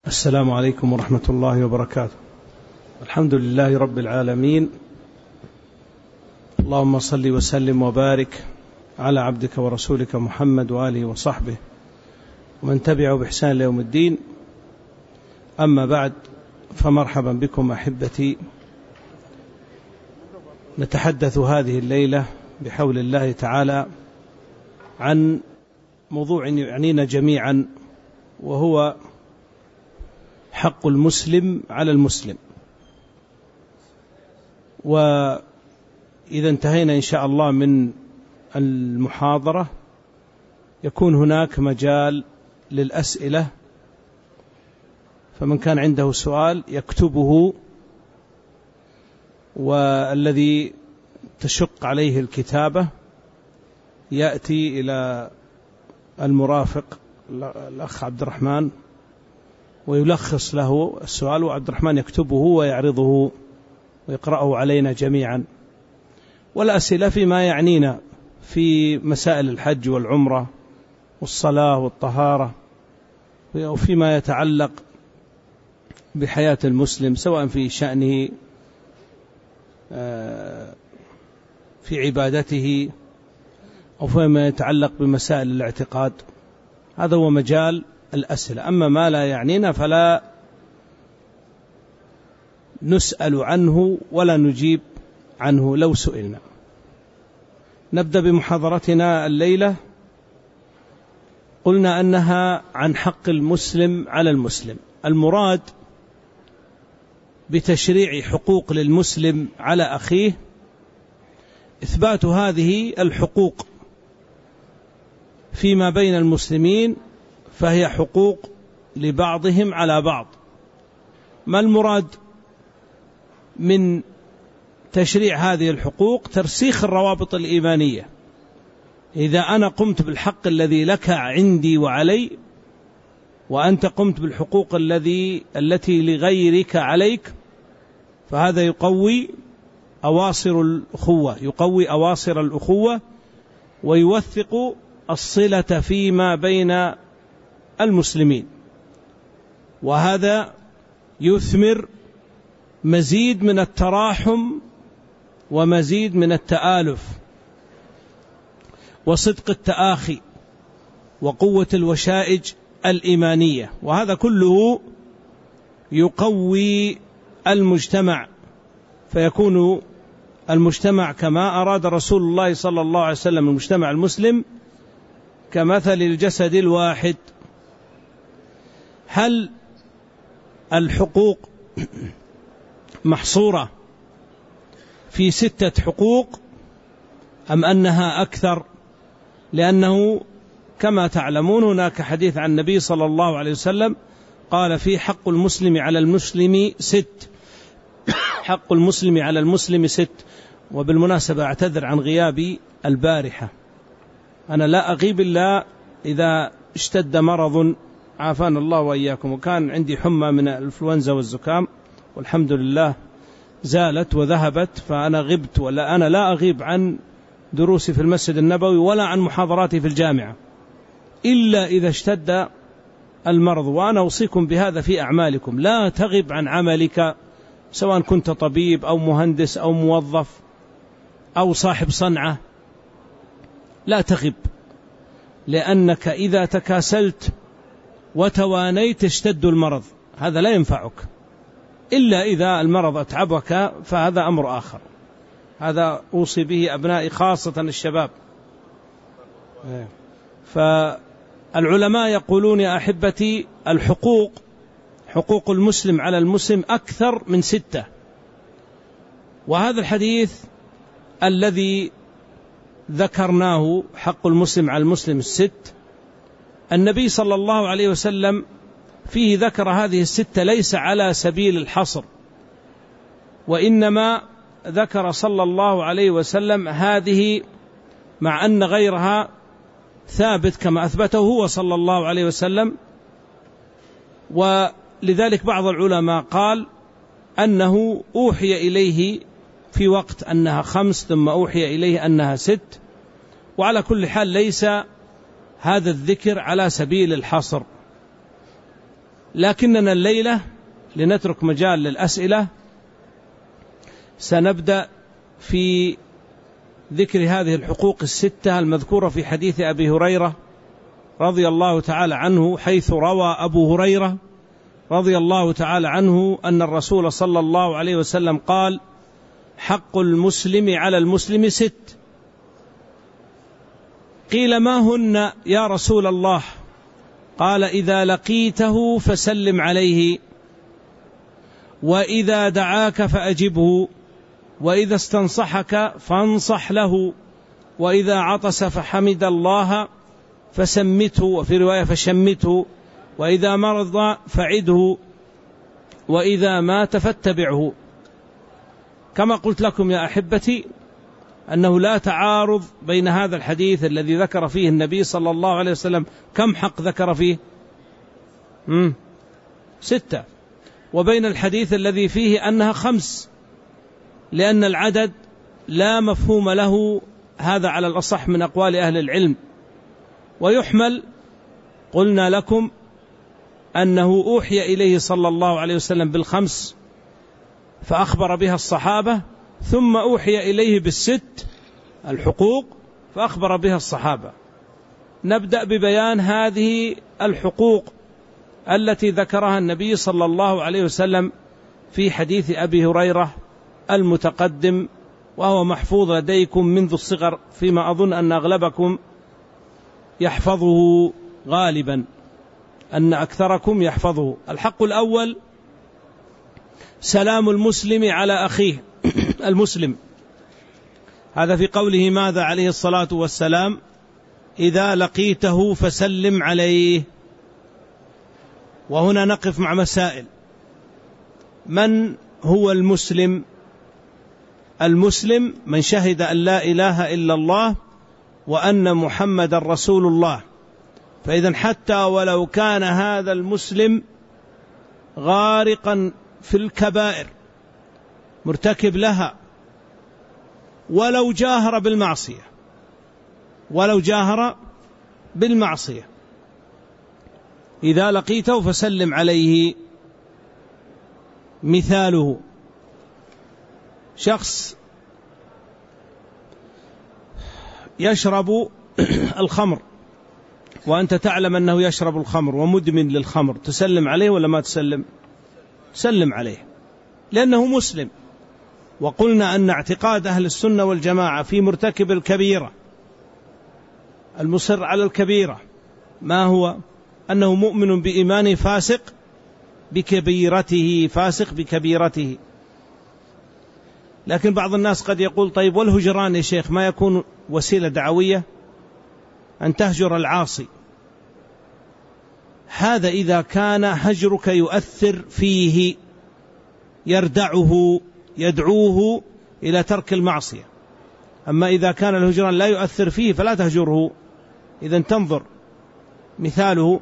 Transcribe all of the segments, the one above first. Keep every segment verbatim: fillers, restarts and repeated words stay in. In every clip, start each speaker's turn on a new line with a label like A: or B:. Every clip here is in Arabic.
A: السلام عليكم ورحمة الله وبركاته. الحمد لله رب العالمين، اللهم صل وسلم وبارك على عبدك ورسولك محمد وآله وصحبه ومن تبعه بإحسان ليوم الدين. أما بعد، فمرحبا بكم أحبتي. نتحدث هذه الليلة بحول الله تعالى عن موضوع يعنينا جميعا، وهو حق المسلم على المسلم. وإذا انتهينا إن شاء الله من المحاضرة يكون هناك مجال للأسئلة، فمن كان عنده سؤال يكتبه، والذي تشق عليه الكتابة يأتي إلى المرافق الأخ عبد الرحمن ويلخص له السؤال، وعبد الرحمن يكتبه ويعرضه ويقرأه علينا جميعا. والأسئلة فيما يعنينا في مسائل الحج والعمرة والصلاة والطهارة، وفيما يتعلق بحياة المسلم سواء في شأنه في عبادته أو فيما يتعلق بمسائل الاعتقاد. هذا هو مجال الأسئلة. أما ما لا يعنينا فلا نسأل عنه ولا نجيب عنه لو سئلنا. نبدأ بمحاضرتنا الليلة. قلنا أنها عن حق المسلم على المسلم. المراد بتشريع حقوق للمسلم على أخيه إثبات هذه الحقوق فيما بين المسلمين، فهي حقوق لبعضهم على بعض. ما المراد من تشريع هذه الحقوق؟ ترسيخ الروابط الإيمانية. إذا أنا قمت بالحق الذي لك عندي وعلي، وأنت قمت بالحقوق الذي التي لغيرك عليك، فهذا يقوي أواصر الأخوة يقوي أواصر الأخوة ويوثق الصلة فيما بين المسلمين، وهذا يثمر مزيد من التراحم ومزيد من التآلف وصدق التآخي وقوة الوشائج الإيمانية، وهذا كله يقوي المجتمع، فيكون المجتمع كما أراد رسول الله صلى الله عليه وسلم المجتمع المسلم كمثل الجسد الواحد. هل الحقوق محصورة في ستة حقوق أم أنها أكثر؟ لأنه كما تعلمون هناك حديث عن النبي صلى الله عليه وسلم قال: في حق المسلم على المسلم ست حق المسلم على المسلم ست. وبالمناسبة أعتذر عن غيابي البارحة، أنا لا أغيب إلا إذا اشتد مرض عافانا الله وإياكم، وكان عندي حمى من الإنفلونزا والزكام، والحمد لله زالت وذهبت، فأنا غبت. ولا أنا لا أغيب عن دروسي في المسجد النبوي ولا عن محاضراتي في الجامعة إلا إذا اشتد المرض. وأنا أوصيكم بهذا في أعمالكم: لا تغب عن عملك، سواء كنت طبيب أو مهندس أو موظف أو صاحب صنعة، لا تغب، لأنك إذا تكاسلت وتوانيت اشتد المرض. هذا لا ينفعك إلا إذا المرض أتعبك، فهذا أمر آخر. هذا أوصي به أبنائي خاصة الشباب. فالعلماء يقولون يا أحبتي: الحقوق حقوق المسلم على المسلم أكثر من ستة. وهذا الحديث الذي ذكرناه حق المسلم على المسلم الست، النبي صلى الله عليه وسلم فيه ذكر هذه الستة ليس على سبيل الحصر، وإنما ذكر صلى الله عليه وسلم هذه مع أن غيرها ثابت كما أثبته هو صلى الله عليه وسلم. ولذلك بعض العلماء قال أنه أوحي إليه في وقت أنها خمس، ثم أوحي إليه أنها ست. وعلى كل حال ليس هذا الذكر على سبيل الحصر. لكننا الليلة لنترك مجال للأسئلة سنبدأ في ذكر هذه الحقوق الستة المذكورة في حديث أبي هريرة رضي الله تعالى عنه، حيث روى أبو هريرة رضي الله تعالى عنه أن الرسول صلى الله عليه وسلم قال: حق المسلم على المسلم ست. قيل: ما هن يا رسول الله؟ قال: إذا لقيته فسلم عليه، وإذا دعاك فأجبه، وإذا استنصحك فانصح له، وإذا عطس فحمد الله فسمته، وفي رواية فشمته، وإذا مرض فعده، وإذا مات فاتبعه. كما قلت لكم يا أحبتي أنه لا تعارض بين هذا الحديث الذي ذكر فيه النبي صلى الله عليه وسلم كم حق ذكر فيه؟ مم. ستة. وبين الحديث الذي فيه أنها خمس، لأن العدد لا مفهوم له، هذا على الأصح من أقوال أهل العلم. ويحمل، قلنا لكم أنه أوحي إليه صلى الله عليه وسلم بالخمس فأخبر بها الصحابة، ثم أوحي إليه بالست الحقوق فأخبر بها الصحابة. نبدأ ببيان هذه الحقوق التي ذكرها النبي صلى الله عليه وسلم في حديث أبي هريرة المتقدم، وهو محفوظ لديكم منذ الصغر، فيما أظن أن أغلبكم يحفظه غالبا، أن أكثركم يحفظه. الحق الأول: سلام المسلم على أخيه المسلم. هذا في قوله ماذا عليه الصلاة والسلام: إذا لقيته فسلم عليه. وهنا نقف مع مسائل. من هو المسلم؟ المسلم من شهد أن لا إله إلا الله وأن محمد رسول الله. فإذا حتى ولو كان هذا المسلم غارقا في الكبائر مرتكب لها، ولو جاهر بالمعصية ولو جاهر بالمعصية إذا لقيته فسلم عليه. مثاله: شخص يشرب الخمر وأنت تعلم أنه يشرب الخمر ومدمن للخمر، تسلم عليه ولا ما تسلم؟ سلم عليه، لأنه مسلم. وقلنا أن اعتقاد أهل السنة والجماعة في مرتكب الكبيرة المصر على الكبيرة ما هو؟ أنه مؤمن بإيمانه فاسق بكبيرته، فاسق بكبيرته. لكن بعض الناس قد يقول: طيب والهجران يا شيخ ما يكون وسيلة دعوية أن تهجر العاصي؟ هذا إذا كان هجرك يؤثر فيه، يردعه، يدعوه إلى ترك المعصية. أما إذا كان الهجران لا يؤثر فيه فلا تهجره. إذن تنظر. مثاله: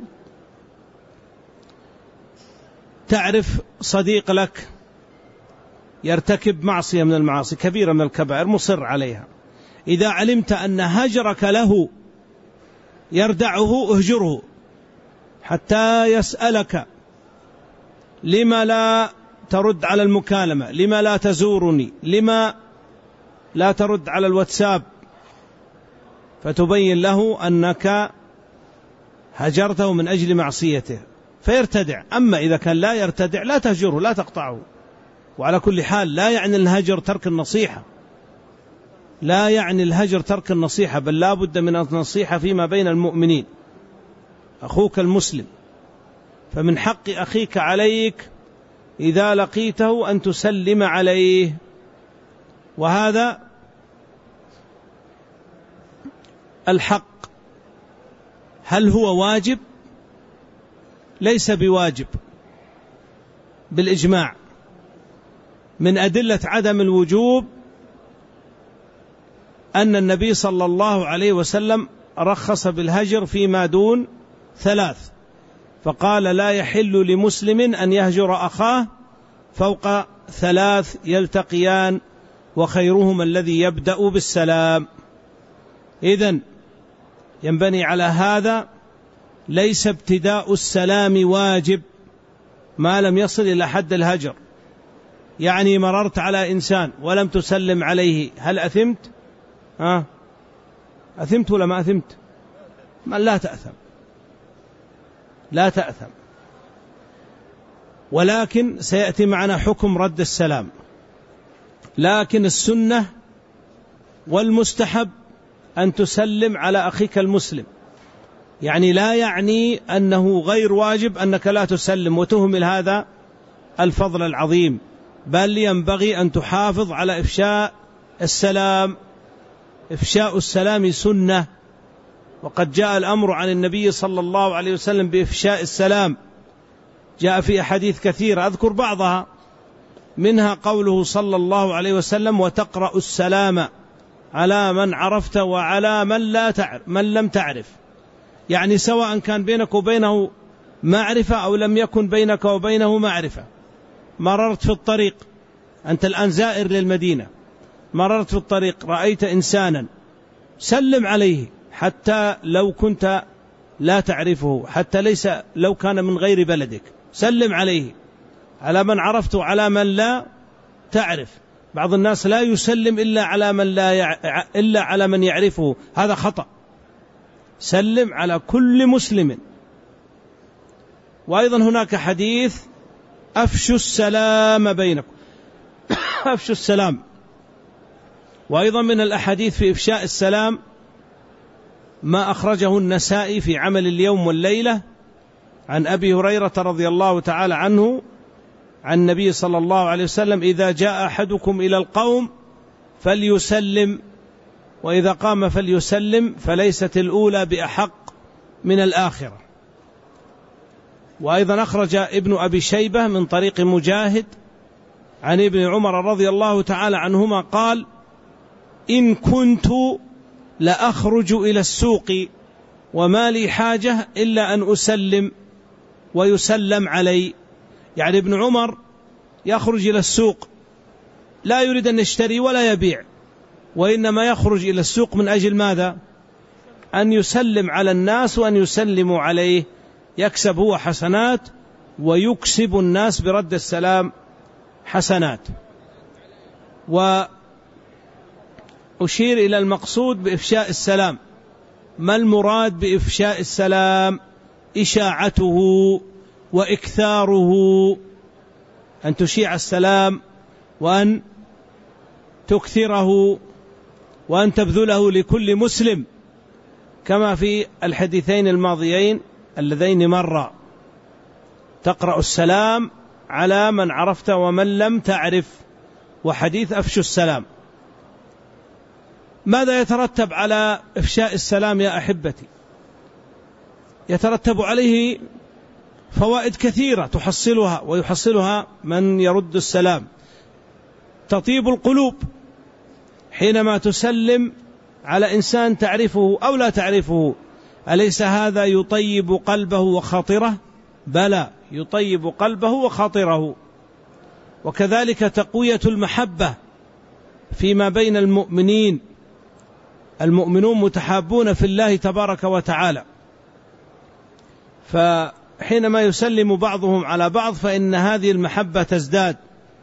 A: تعرف صديق لك يرتكب معصية من المعاصي، كبيرة من الكبائر، مصر عليها، إذا علمت أن هجرك له يردعه اهجره حتى يسألك: لما لا ترد على المكالمة؟ لما لا تزورني؟ لما لا ترد على الواتساب؟ فتبين له أنك هجرته من أجل معصيته فيرتدع. أما إذا كان لا يرتدع لا تهجره، لا تقطعه. وعلى كل حال لا يعني الهجر ترك النصيحة، لا يعني الهجر ترك النصيحة، بل لا بد من النصيحة فيما بين المؤمنين. أخوك المسلم، فمن حق أخيك عليك إذا لقيته أن تسلم عليه. وهذا الحق. هل هو واجب؟ ليس بواجب بالإجماع. من أدلة عدم الوجوب أن النبي صلى الله عليه وسلم رخص بالهجر فيما دون ثلاث، فقال: لا يحل لمسلم أن يهجر أخاه فوق ثلاث يلتقيان وخيرهما الذي يبدأ بالسلام. إذن ينبني على هذا ليس ابتداء السلام واجب، ما لم يصل إلى حد الهجر. يعني مررت على إنسان ولم تسلم عليه، هل أثمت؟ ها؟ أثمت ولا ما أثمت؟ ما لا تأثم، لا تأثم، ولكن سيأتي معنا حكم رد السلام. لكن السنة والمستحب أن تسلم على أخيك المسلم، يعني لا يعني أنه غير واجب أنك لا تسلم وتهمل هذا الفضل العظيم، بل ينبغي أن تحافظ على إفشاء السلام. إفشاء السلام سنة، وقد جاء الأمر عن النبي صلى الله عليه وسلم بإفشاء السلام، جاء في أحاديث كثيرة أذكر بعضها، منها قوله صلى الله عليه وسلم: وتقرأ السلام على من عرفت وعلى من, لا تعرف من لم تعرف، يعني سواء كان بينك وبينه معرفة أو لم يكن بينك وبينه معرفة. مررت في الطريق، أنت الآن زائر للمدينة، مررت في الطريق رأيت إنسانا، سلم عليه حتى لو كنت لا تعرفه، حتى ليس لو كان من غير بلدك، سلم عليه على من عرفت وعلى من لا تعرف. بعض الناس لا يسلم إلا على من لا يع... إلا على من يعرفه، هذا خطأ. سلم على كل مسلم. وأيضا هناك حديث: أفشوا السلام بينكم. أفشوا السلام. وأيضا من الأحاديث في إفشاء السلام ما أخرجه النسائي في عمل اليوم والليلة عن أبي هريرة رضي الله تعالى عنه عن النبي صلى الله عليه وسلم: إذا جاء أحدكم إلى القوم فليسلم، وإذا قام فليسلم، فليست الأولى بأحق من الآخرة. وأيضا أخرج ابن أبي شيبة من طريق مجاهد عن ابن عمر رضي الله تعالى عنهما قال: إن كنت لأخرج إلى السوق وما لي حاجة إلا أن أسلم ويسلم علي. يعني ابن عمر يخرج إلى السوق لا يريد أن يشتري ولا يبيع، وإنما يخرج إلى السوق من أجل ماذا؟ أن يسلم على الناس وأن يسلموا عليه، يكسب هو حسنات ويكسب الناس برد السلام حسنات. وأشير إلى المقصود بإفشاء السلام. ما المراد بإفشاء السلام؟ إشاعته وإكثاره، أن تشيع السلام وأن تكثره وأن تبذله لكل مسلم، كما في الحديثين الماضيين اللذين مرا: تقرأ السلام على من عرفت ومن لم تعرف، وحديث أفشوا السلام. ماذا يترتب على إفشاء السلام يا أحبتي؟ يترتب عليه فوائد كثيرة تحصلها ويحصلها من يرد السلام. تطيب القلوب حينما تسلم على إنسان تعرفه أو لا تعرفه، أليس هذا يطيب قلبه وخاطره؟ بلى، يطيب قلبه وخاطره. وكذلك تقوية المحبة فيما بين المؤمنين، المؤمنون متحابون في الله تبارك وتعالى، فحينما يسلم بعضهم على بعض فإن هذه المحبة تزداد.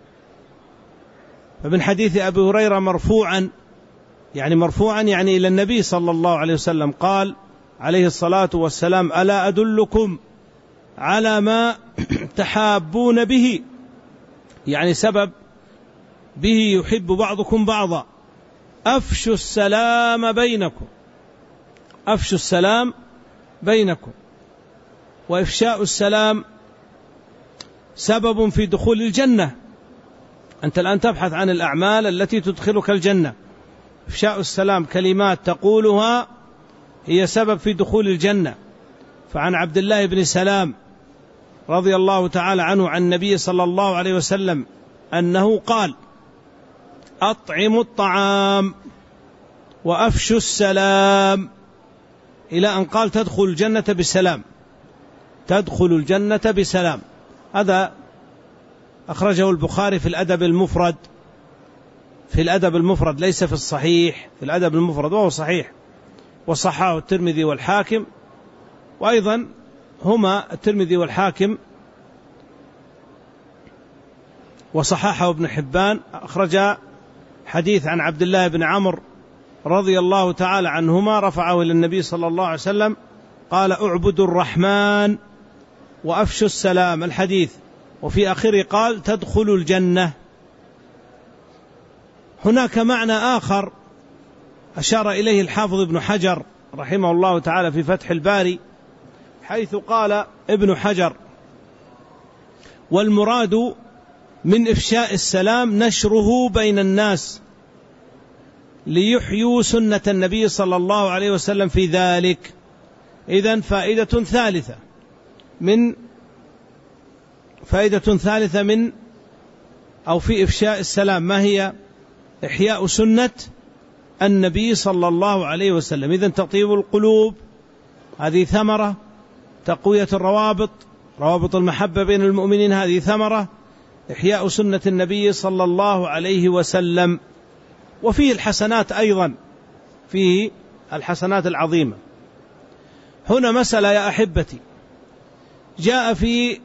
A: فمن حديث أبي هريرة مرفوعا، يعني مرفوعا يعني إلى النبي صلى الله عليه وسلم، قال عليه الصلاة والسلام: ألا أدلكم على ما تحابون به، يعني سبب به يحب بعضكم بعضا، أفشوا السلام بينكم. أفشوا السلام بينكم. وإفشاء السلام سبب في دخول الجنة. أنت الآن تبحث عن الأعمال التي تدخلك الجنة، إفشاء السلام كلمات تقولها هي سبب في دخول الجنة. فعن عبد الله بن سلام رضي الله تعالى عنه عن النبي صلى الله عليه وسلم أنه قال: أطعموا الطعام وأفشوا السلام، إلى أن قال: تدخل الجنة بسلام، تدخل الجنة بسلام. هذا أخرجه البخاري في الأدب المفرد، في الأدب المفرد ليس في الصحيح، في الأدب المفرد وهو صحيح، وصححه الترمذي والحاكم. وأيضا هما الترمذي والحاكم وصححه ابن حبان، أخرج حديث عن عبد الله بن عمرو رضي الله تعالى عنهما رفعه إلى النبي صلى الله عليه وسلم قال: اعبدوا الرحمن وأفشوا السلام، الحديث، وفي آخره قال: تدخلوا الجنة. هناك معنى آخر أشار إليه الحافظ ابن حجر رحمه الله تعالى في فتح الباري، حيث قال ابن حجر: والمراد من إفشاء السلام نشره بين الناس ليحيوا سنة النبي صلى الله عليه وسلم في ذلك. إذن فائدة ثالثة من فائدة ثالثة من أو في إفشاء السلام، ما هي؟ إحياء سنة النبي صلى الله عليه وسلم. إذن تطيب القلوب، هذه ثمرة، تقوية الروابط، روابط المحبة بين المؤمنين، هذه ثمرة، إحياء سنة النبي صلى الله عليه وسلم. وفيه الحسنات أيضا، فيه الحسنات العظيمة. هنا مسألة يا أحبتي، جاء في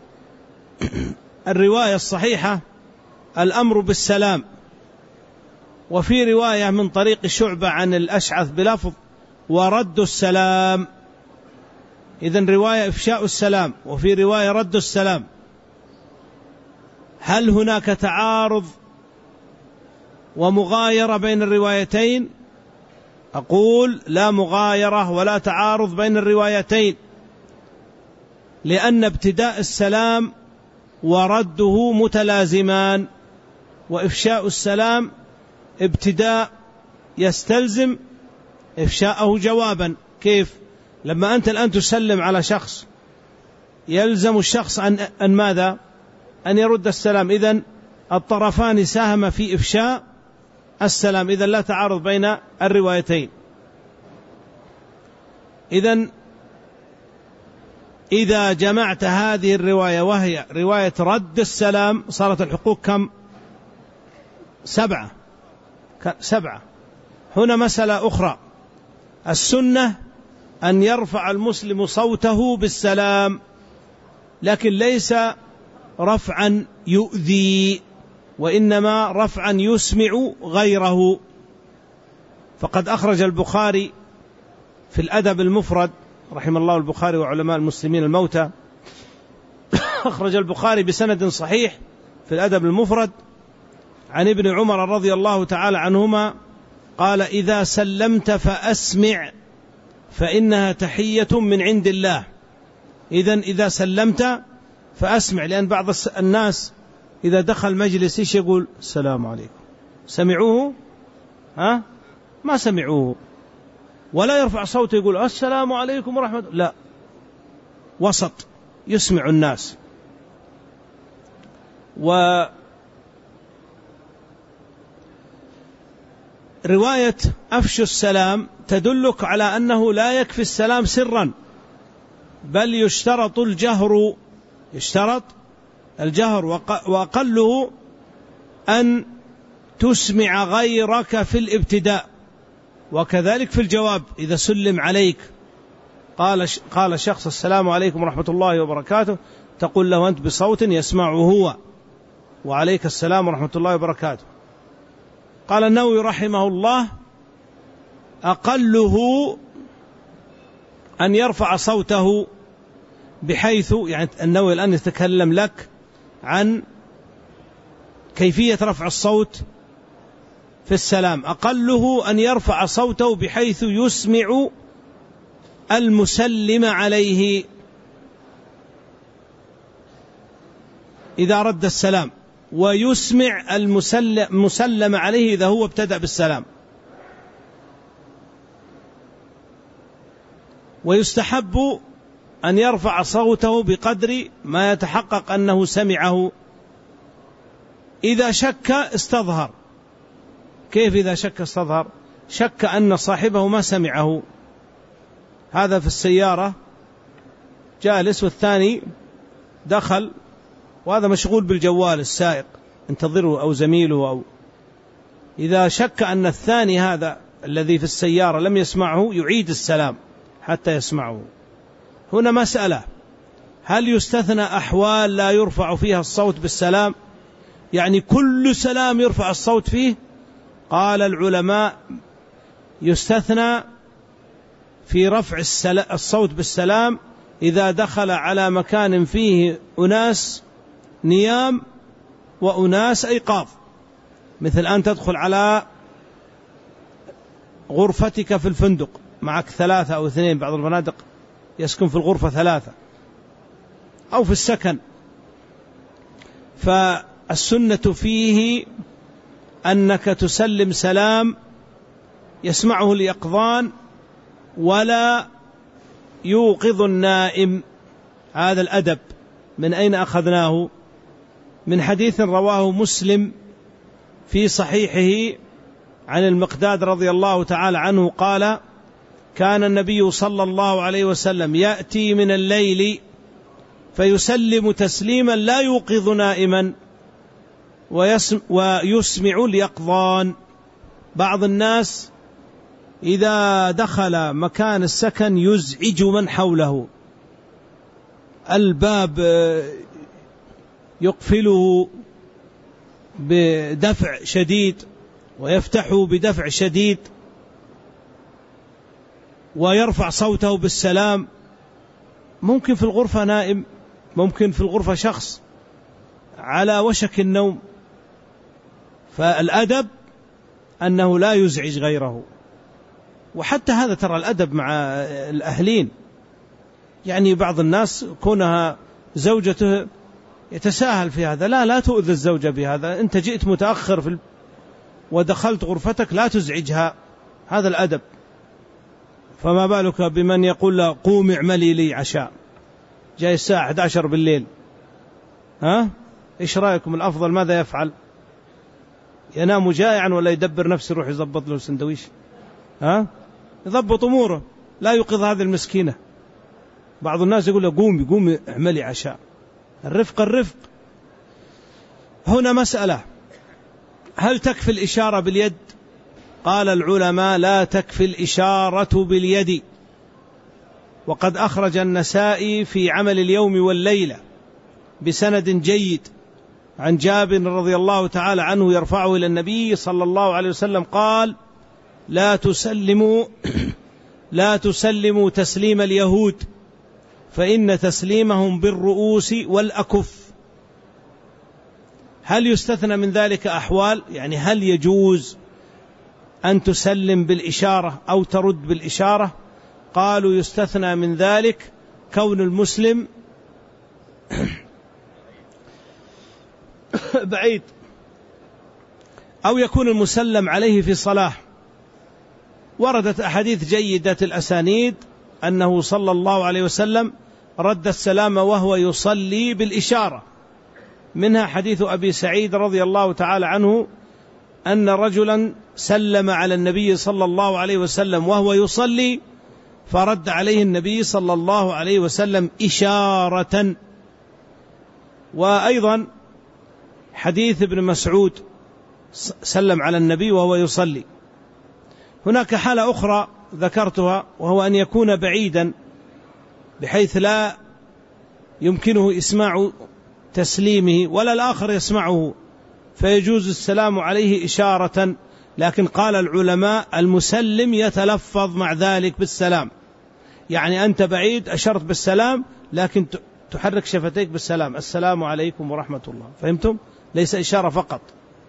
A: الرواية الصحيحة الأمر بالسلام، وفي رواية من طريق شعبة عن الأشعث بلفظ ورد السلام. إذن رواية إفشاء السلام، وفي رواية رد السلام. هل هناك تعارض ومغايرة بين الروايتين؟ أقول لا مغايرة ولا تعارض بين الروايتين، لأن ابتداء السلام ورده متلازمان، وإفشاء السلام ابتداء يستلزم إفشاءه جوابا. كيف؟ لما أنت الآن تسلم على شخص يلزم الشخص أن, أن ماذا؟ أن يرد السلام. إذن الطرفان ساهم في إفشاء السلام، إذن لا تعارض بين الروايتين. إذن إذا جمعت هذه الرواية وهي رواية رد السلام صارت الحقوق كم؟ سبعة. سبعة. هنا مسألة أخرى، السنة أن يرفع المسلم صوته بالسلام، لكن ليس رفعا يؤذي، وإنما رفعا يسمع غيره. فقد أخرج البخاري في الأدب المفرد، رحم الله البخاري وعلماء المسلمين الموتى، أخرج البخاري بسند صحيح في الأدب المفرد عن ابن عمر رضي الله تعالى عنهما قال: إذا سلمت فأسمع فإنها تحية من عند الله. إذن إذا سلمت فأسمع، لأن بعض الناس إذا دخل مجلس إيش يقول؟ السلام عليكم. سمعوه؟ ها؟ ما سمعوه. ولا يرفع صوته يقول السلام عليكم ورحمة الله، لا، وسط يسمع الناس. ورواية أفشوا السلام تدلك على أنه لا يكفي السلام سرا، بل يشترط الجهر، يشترط الجهر، وأقله أن تسمع غيرك في الابتداء، وكذلك في الجواب. إذا سلم عليك قال قال شخص السلام عليكم ورحمة الله وبركاته، تقول له أنت بصوت يسمعه هو: وعليك السلام ورحمة الله وبركاته. قال النووي رحمه الله: أقله أن يرفع صوته بحيث، يعني النووي الآن يتكلم لك عن كيفية رفع الصوت في السلام. أقله أن يرفع صوته بحيث يسمع المسلم عليه إذا رد السلام، ويسمع المسلم عليه إذا هو ابتدأ بالسلام. ويستحب أن يرفع صوته بقدر ما يتحقق أنه سمعه. إذا شك استظهر. كيف إذا شك استظهر؟ شك أن صاحبه ما سمعه، هذا في السيارة جالس والثاني دخل وهذا مشغول بالجوال السائق انتظره أو زميله، أو إذا شك أن الثاني هذا الذي في السيارة لم يسمعه يعيد السلام حتى يسمعه. هنا مسألة: هل يستثنى أحوال لا يرفع فيها الصوت بالسلام؟ يعني كل سلام يرفع الصوت فيه؟ قال العلماء يستثنى في رفع الصوت بالسلام إذا دخل على مكان فيه أناس نيام وأناس أيقاظ، مثل أن تدخل على غرفتك في الفندق، معك ثلاثة أو اثنين، بعض الفنادق يسكن في الغرفة ثلاثة، أو في السكن، فالسنة فيه أنك تسلم سلام يسمعه اليقظان ولا يوقظ النائم. هذا الأدب من أين أخذناه؟ من حديث رواه مسلم في صحيحه عن المقداد رضي الله تعالى عنه قال: كان النبي صلى الله عليه وسلم يأتي من الليل فيسلم تسليما لا يوقظ نائما ويسمع اليقظان. بعض الناس إذا دخل مكان السكن يزعج من حوله، الباب يقفله بدفع شديد ويفتحه بدفع شديد ويرفع صوته بالسلام. ممكن في الغرفة نائم، ممكن في الغرفة شخص على وشك النوم، فالأدب أنه لا يزعج غيره. وحتى هذا ترى الأدب مع الأهلين، يعني بعض الناس كونها زوجته يتساهل في هذا، لا لا تؤذي الزوجة بهذا، أنت جئت متأخر في ودخلت غرفتك لا تزعجها، هذا الأدب. فما بالك بمن يقول له قوم اعملي لي عشاء، جاي الساعة أحد عشر بالليل، ها إيش رأيكم؟ الأفضل ماذا يفعل؟ ينام جائعا ولا يدبر نفسه يروح يضبط له سندويش؟ ها يضبط أموره، لا يوقظ هذه المسكينة. بعض الناس يقول له قومي قومي اعملي عشاء. الرفق الرفق. هنا مسألة، هل تكفي الإشارة باليد؟ قال العلماء لا تكفي الإشارة باليد. وقد أخرج النسائي في عمل اليوم والليلة بسند جيد عن جابر رضي الله تعالى عنه يرفعه إلى النبي صلى الله عليه وسلم قال: لا تسلموا لا تسلموا تسليم اليهود فإن تسليمهم بالرؤوس والأكف. هل يستثنى من ذلك أحوال؟ يعني هل يجوز أن تسلم بالإشارة أو ترد بالإشارة؟ قالوا يستثنى من ذلك كون المسلم بعيد، أو يكون المسلم عليه في صلاة. وردت أحاديث جيدة الأسانيد أنه صلى الله عليه وسلم رد السلام وهو يصلي بالإشارة، منها حديث أبي سعيد رضي الله تعالى عنه أن رجلا سلم على النبي صلى الله عليه وسلم وهو يصلي فرد عليه النبي صلى الله عليه وسلم إشارة. وأيضا حديث ابن مسعود سلم على النبي وهو يصلي. هناك حالة أخرى ذكرتها، وهو أن يكون بعيدا بحيث لا يمكنه إسماع تسليمه ولا الآخر يسمعه، فيجوز السلام عليه إشارة. لكن قال العلماء المسلم يتلفظ مع ذلك بالسلام، يعني أنت بعيد أشرت بالسلام لكن تحرك شفتيك بالسلام، السلام عليكم ورحمة الله، فهمتم؟ ليس إشارة فقط.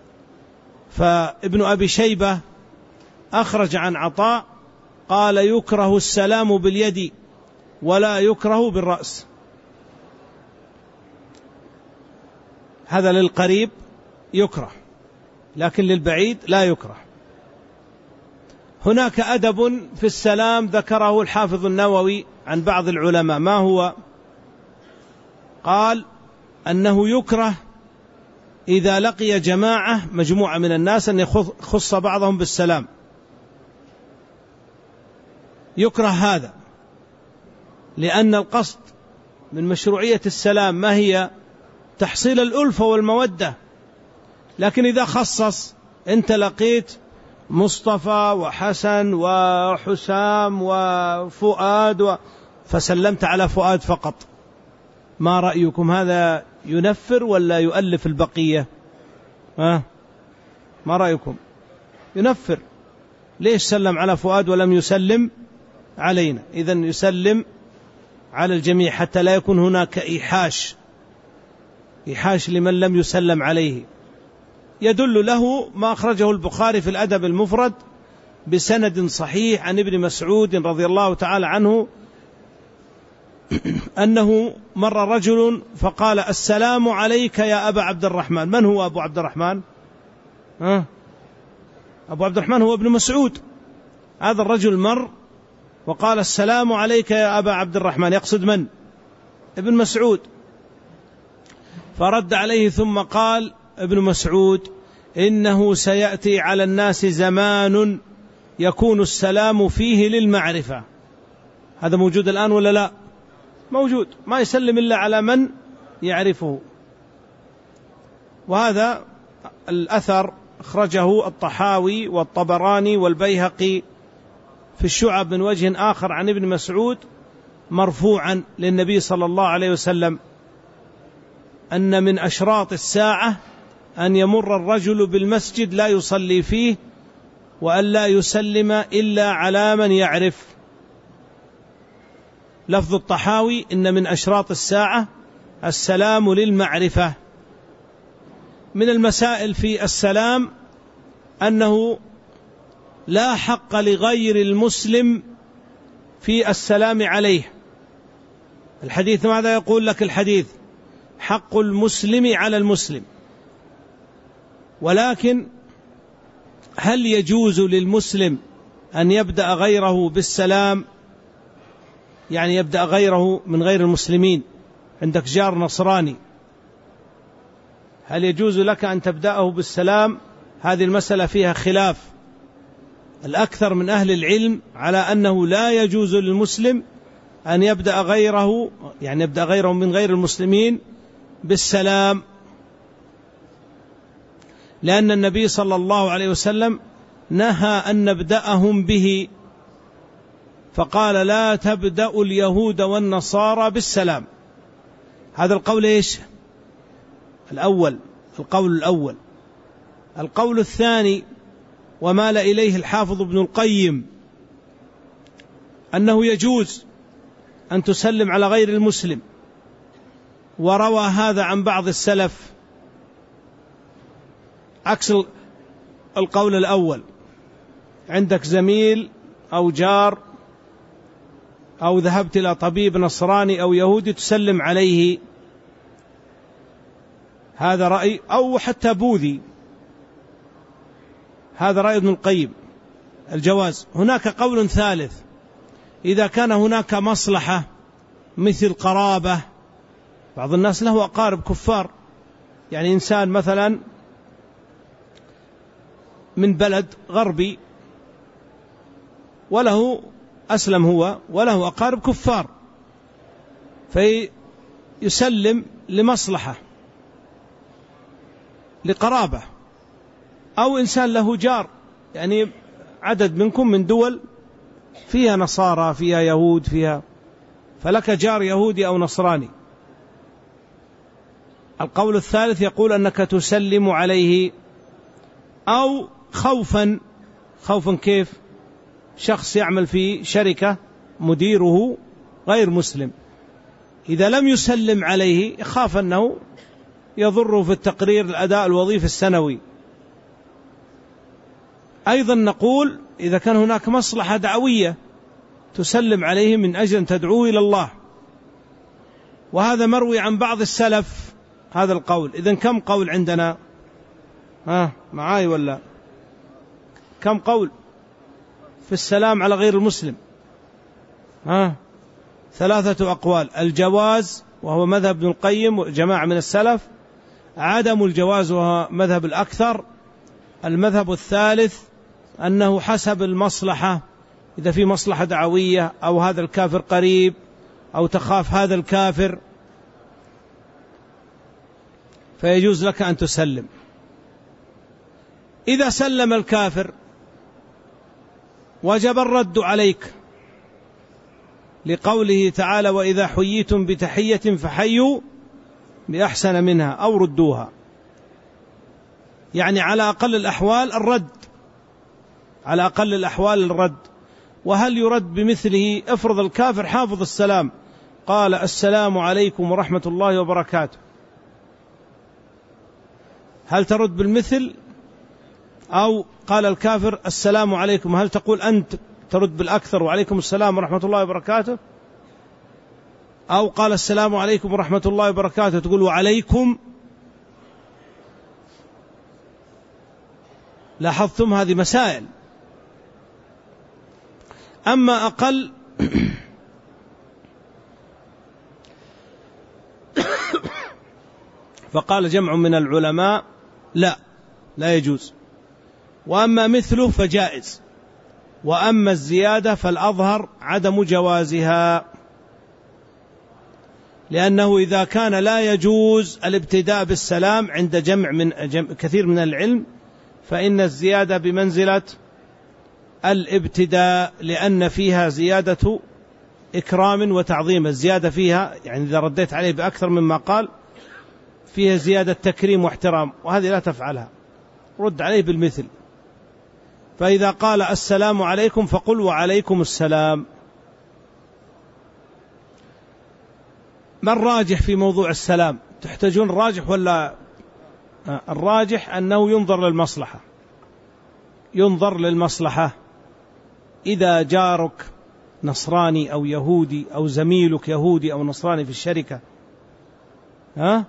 A: فابن أبي شيبة أخرج عن عطاء قال يكره السلام باليد ولا يكره بالرأس. هذا للقريب يكره، لكن للبعيد لا يكره. هناك أدب في السلام ذكره الحافظ النووي عن بعض العلماء، ما هو؟ قال أنه يكره إذا لقي جماعة مجموعة من الناس أن يخص بعضهم بالسلام، يكره هذا، لأن القصد من مشروعية السلام ما هي؟ تحصيل الألفة والمودة. لكن إذا خصص، أنت لقيت مصطفى وحسن وحسام وفؤاد و... فسلمت على فؤاد فقط، ما رأيكم؟ هذا ينفر ولا يؤلف البقية؟ ها ما رأيكم؟ ينفر. ليش سلم على فؤاد ولم يسلم علينا؟ إذن يسلم على الجميع حتى لا يكون هناك إيحاش إيحاش لمن لم يسلم عليه. يدل له ما أخرجه البخاري في الأدب المفرد بسند صحيح عن ابن مسعود رضي الله تعالى عنه أنه مر رجل فقال: السلام عليك يا أبا عبد الرحمن. من هو أبو عبد الرحمن؟ ها؟ أبو عبد الرحمن هو ابن مسعود. هذا الرجل مر وقال: السلام عليك يا أبا عبد الرحمن، يقصد من؟ ابن مسعود. فرد عليه ثم قال ابن مسعود: إنه سيأتي على الناس زمان يكون السلام فيه للمعرفة. هذا موجود الآن ولا لا؟ موجود، ما يسلم إلا على من يعرفه. وهذا الأثر أخرجه الطحاوي والطبراني والبيهقي في الشعب من وجه آخر عن ابن مسعود مرفوعا للنبي صلى الله عليه وسلم أن من أشراط الساعة أن يمر الرجل بالمسجد لا يصلي فيه وأن لا يسلم إلا على من يعرف. لفظ الطحاوي: إن من أشراط الساعة السلام للمعرفة. من المسائل في السلام أنه لا حق لغير المسلم في السلام عليه. الحديث ماذا يقول لك؟ الحديث: حق المسلم على المسلم. ولكن هل يجوز للمسلم أن يبدأ غيره بالسلام؟ يعني يبدأ غيره من غير المسلمين. عندك جار نصراني، هل يجوز لك أن تبدأه بالسلام؟ هذه المسألة فيها خلاف. الأكثر من أهل العلم على أنه لا يجوز للمسلم أن يبدأ غيره، يعني يبدأ غيره من غير المسلمين بالسلام، لأن النبي صلى الله عليه وسلم نهى أن نبدأهم به، فقال: لا تبدأوا اليهود والنصارى بالسلام. هذا القول إيش؟ الأول، القول الأول. القول الثاني ومال إليه الحافظ ابن القيم أنه يجوز أن تسلم على غير المسلم، وروى هذا عن بعض السلف عكس القول الأول. عندك زميل أو جار أو ذهبت إلى طبيب نصراني أو يهودي تسلم عليه، هذا رأي، أو حتى بوذي، هذا رأي ابن القيم الجواز. هناك قول ثالث: إذا كان هناك مصلحة مثل قرابة، بعض الناس له أقارب كفار، يعني إنسان مثلا من بلد غربي وله أسلم هو وله أقارب كفار، فيسلم لمصلحة لقرابة. أو إنسان له جار، يعني عدد منكم من دول فيها نصارى فيها يهود فيها، فلك جار يهودي أو نصراني. القول الثالث يقول أنك تسلم عليه. أو خوفا، خوفا كيف؟ شخص يعمل في شركة مديره غير مسلم، إذا لم يسلم عليه يخاف أنه يضره في التقرير الأداء الوظيفي السنوي. أيضا نقول إذا كان هناك مصلحة دعوية تسلم عليه من أجل أن تدعوه إلى الله، وهذا مروي عن بعض السلف هذا القول. إذن كم قول عندنا؟ ها معاي ولا كم قول في السلام على غير المسلم؟ ها ثلاثة أقوال: الجواز وهو مذهب ابن القيم وجماعة من السلف، عدم الجواز وهو مذهب الأكثر، المذهب الثالث أنه حسب المصلحة، إذا في مصلحة دعوية أو هذا الكافر قريب أو تخاف هذا الكافر فيجوز لك أن تسلم. إذا سلم الكافر وجب الرد عليك، لقوله تعالى: وإذا حييتم بتحية فحيوا بأحسن منها أو ردوها. يعني على أقل الأحوال الرد، على أقل الأحوال الرد. وهل يرد بمثله؟ افرض الكافر حافظ السلام قال السلام عليكم ورحمة الله وبركاته، هل ترد بالمثل؟ أو قال الكافر السلام عليكم، هل تقول أنت ترد بالأكثر وعليكم السلام ورحمة الله وبركاته؟ أو قال السلام عليكم ورحمة الله وبركاته تقول وعليكم؟ لاحظتم هذه مسائل. أما أقل فقال جمع من العلماء لا لا يجوز، وأما مثله فجائز، وأما الزيادة فالأظهر عدم جوازها، لأنه إذا كان لا يجوز الابتداء بالسلام عند جمع من جمع كثير من العلم فإن الزيادة بمنزلة الابتداء، لأن فيها زيادة إكرام وتعظيم. الزيادة فيها يعني إذا رديت عليه بأكثر مما قال فيها زيادة تكريم واحترام، وهذه لا تفعلها، رد عليه بالمثل. فإذا قال السلام عليكم فقل وعليكم السلام. ما الراجح في موضوع السلام؟ تحتاجون الراجح ولا؟ الراجح أنه ينظر للمصلحة، ينظر للمصلحة. إذا جارك نصراني أو يهودي أو زميلك يهودي أو نصراني في الشركة ها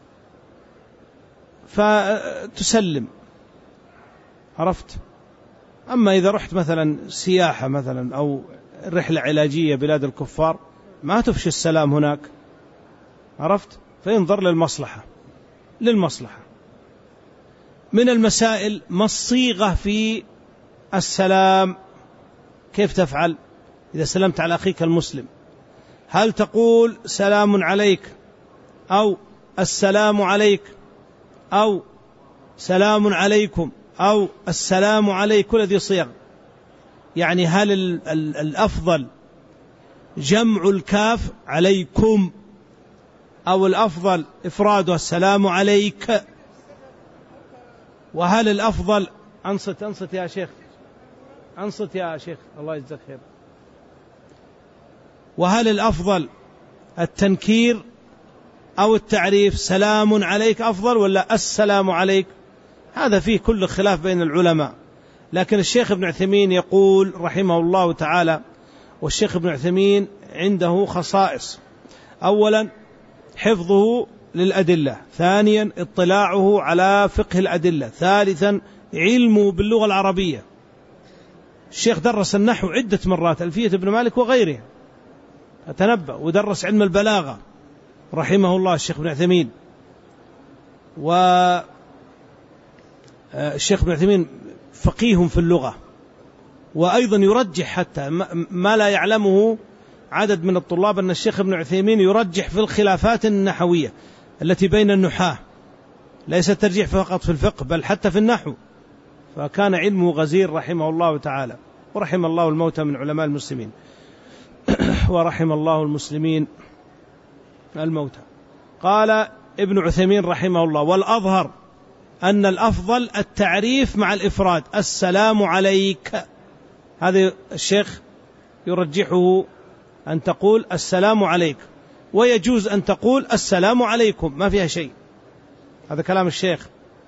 A: فتسلم، عرفت؟ أما إذا رحت مثلا سياحة مثلا أو رحلة علاجية بلاد الكفار ما تفشي السلام هناك، عرفت؟ فينظر للمصلحة للمصلحة. من المسائل ما الصيغة في السلام؟ كيف تفعل إذا سلمت على أخيك المسلم؟ هل تقول سلام عليك أو السلام عليك أو سلام عليكم أو السلام عليك؟ كل هذه صيغ. يعني هل الأفضل جمع الكاف عليكم أو الأفضل إفرادها السلام عليك؟ وهل الأفضل أنصت أنصت يا شيخ أنصت يا شيخ الله يجزاك خير. وهل الأفضل التنكير أو التعريف؟ سلام عليك أفضل ولا السلام عليك؟ هذا فيه كل خلاف بين العلماء. لكن الشيخ ابن عثيمين يقول رحمه الله تعالى، والشيخ ابن عثيمين عنده خصائص: أولا حفظه للأدلة، ثانيا اطلاعه على فقه الأدلة، ثالثا علمه باللغة العربية. الشيخ درس النحو عدة مرات، ألفية ابن مالك وغيره أتنبأ، ودرس علم البلاغة رحمه الله الشيخ ابن عثيمين. والشيخ ابن عثيمين فقيه في اللغة، وأيضا يرجح حتى ما لا يعلمه عدد من الطلاب، أن الشيخ ابن عثيمين يرجح في الخلافات النحوية التي بين النحاة، ليس ترجيح فقط في الفقه بل حتى في النحو، فكان علمه غزير رحمه الله تعالى. ورحم الله الموتى من علماء المسلمين ورحم الله المسلمين الموتى. قال ابن عثيمين رحمه الله: والأظهر أن الأفضل التعريف مع الإفراد، السلام عليك. هذا الشيخ يرجحه أن تقول السلام عليك، ويجوز أن تقول السلام عليكم، ما فيها شيء، هذا كلام الشيخ.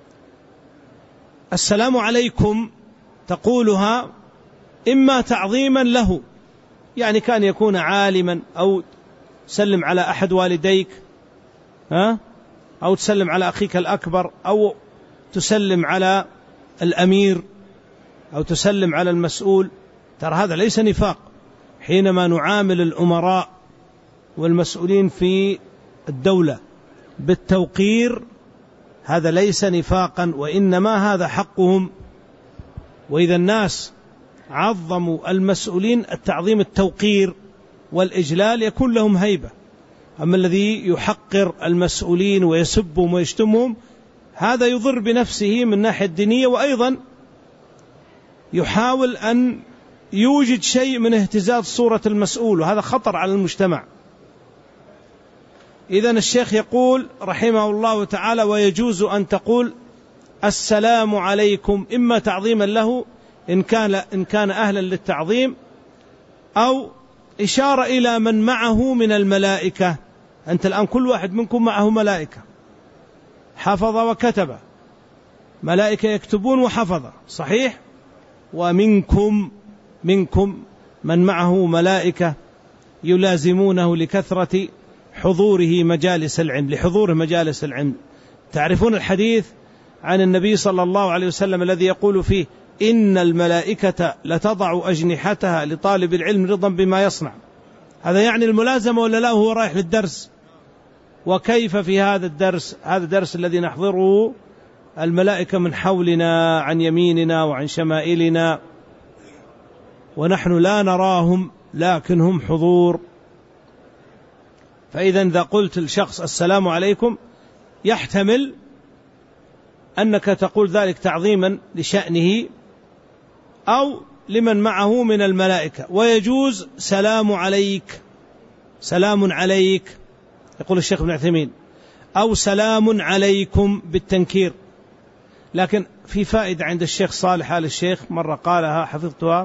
A: السلام عليكم تقولها إما تعظيما له، يعني كان يكون عالما، أو تسلم على أحد والديك، ها؟ أو تسلم على أخيك الأكبر، أو تسلم على الأمير، أو تسلم على المسؤول. ترى هذا ليس نفاق، حينما نعامل الأمراء والمسؤولين في الدولة بالتوقير هذا ليس نفاقا، وإنما هذا حقهم. وإذا الناس عظموا المسؤولين التعظيم التوقير والإجلال يكون لهم هيبة. أما الذي يحقر المسؤولين ويسبهم ويشتمهم هذا يضر بنفسه من ناحية دينية، وأيضا يحاول أن يوجد شيء من اهتزاز صورة المسؤول، وهذا خطر على المجتمع. إذن الشيخ يقول رحمه الله تعالى: ويجوز أن تقول السلام عليكم، إما تعظيما له إن كان, إن كان أهلا للتعظيم، أو إشارة إلى من معه من الملائكة. أنت الآن كل واحد منكم معه ملائكة، حفظ وكتب، ملائكة يكتبون وحفظ، صحيح؟ ومنكم منكم من معه ملائكة يلازمونه لكثرة حضوره مجالس العلم، لحضور مجالس العلم. تعرفون الحديث عن النبي صلى الله عليه وسلم الذي يقول فيه: إن الملائكة لتضع أجنحتها لطالب العلم رضا بما يصنع. هذا يعني الملازمة ولا لا؟ هو رايح للدرس. وكيف في هذا الدرس؟ هذا الدرس الذي نحضره الملائكة من حولنا، عن يميننا وعن شمائلنا، ونحن لا نراهم لكن هم حضور. فإذا إذا قلت لشخص السلام عليكم، يحتمل أنك تقول ذلك تعظيما لشأنه أو لمن معه من الملائكة. ويجوز سلام عليك، سلام عليك يقول الشيخ ابن عثيمين، أو سلام عليكم بالتنكير. لكن في فائدة عند الشيخ صالح آل الشيخ، مرة قالها حفظتها،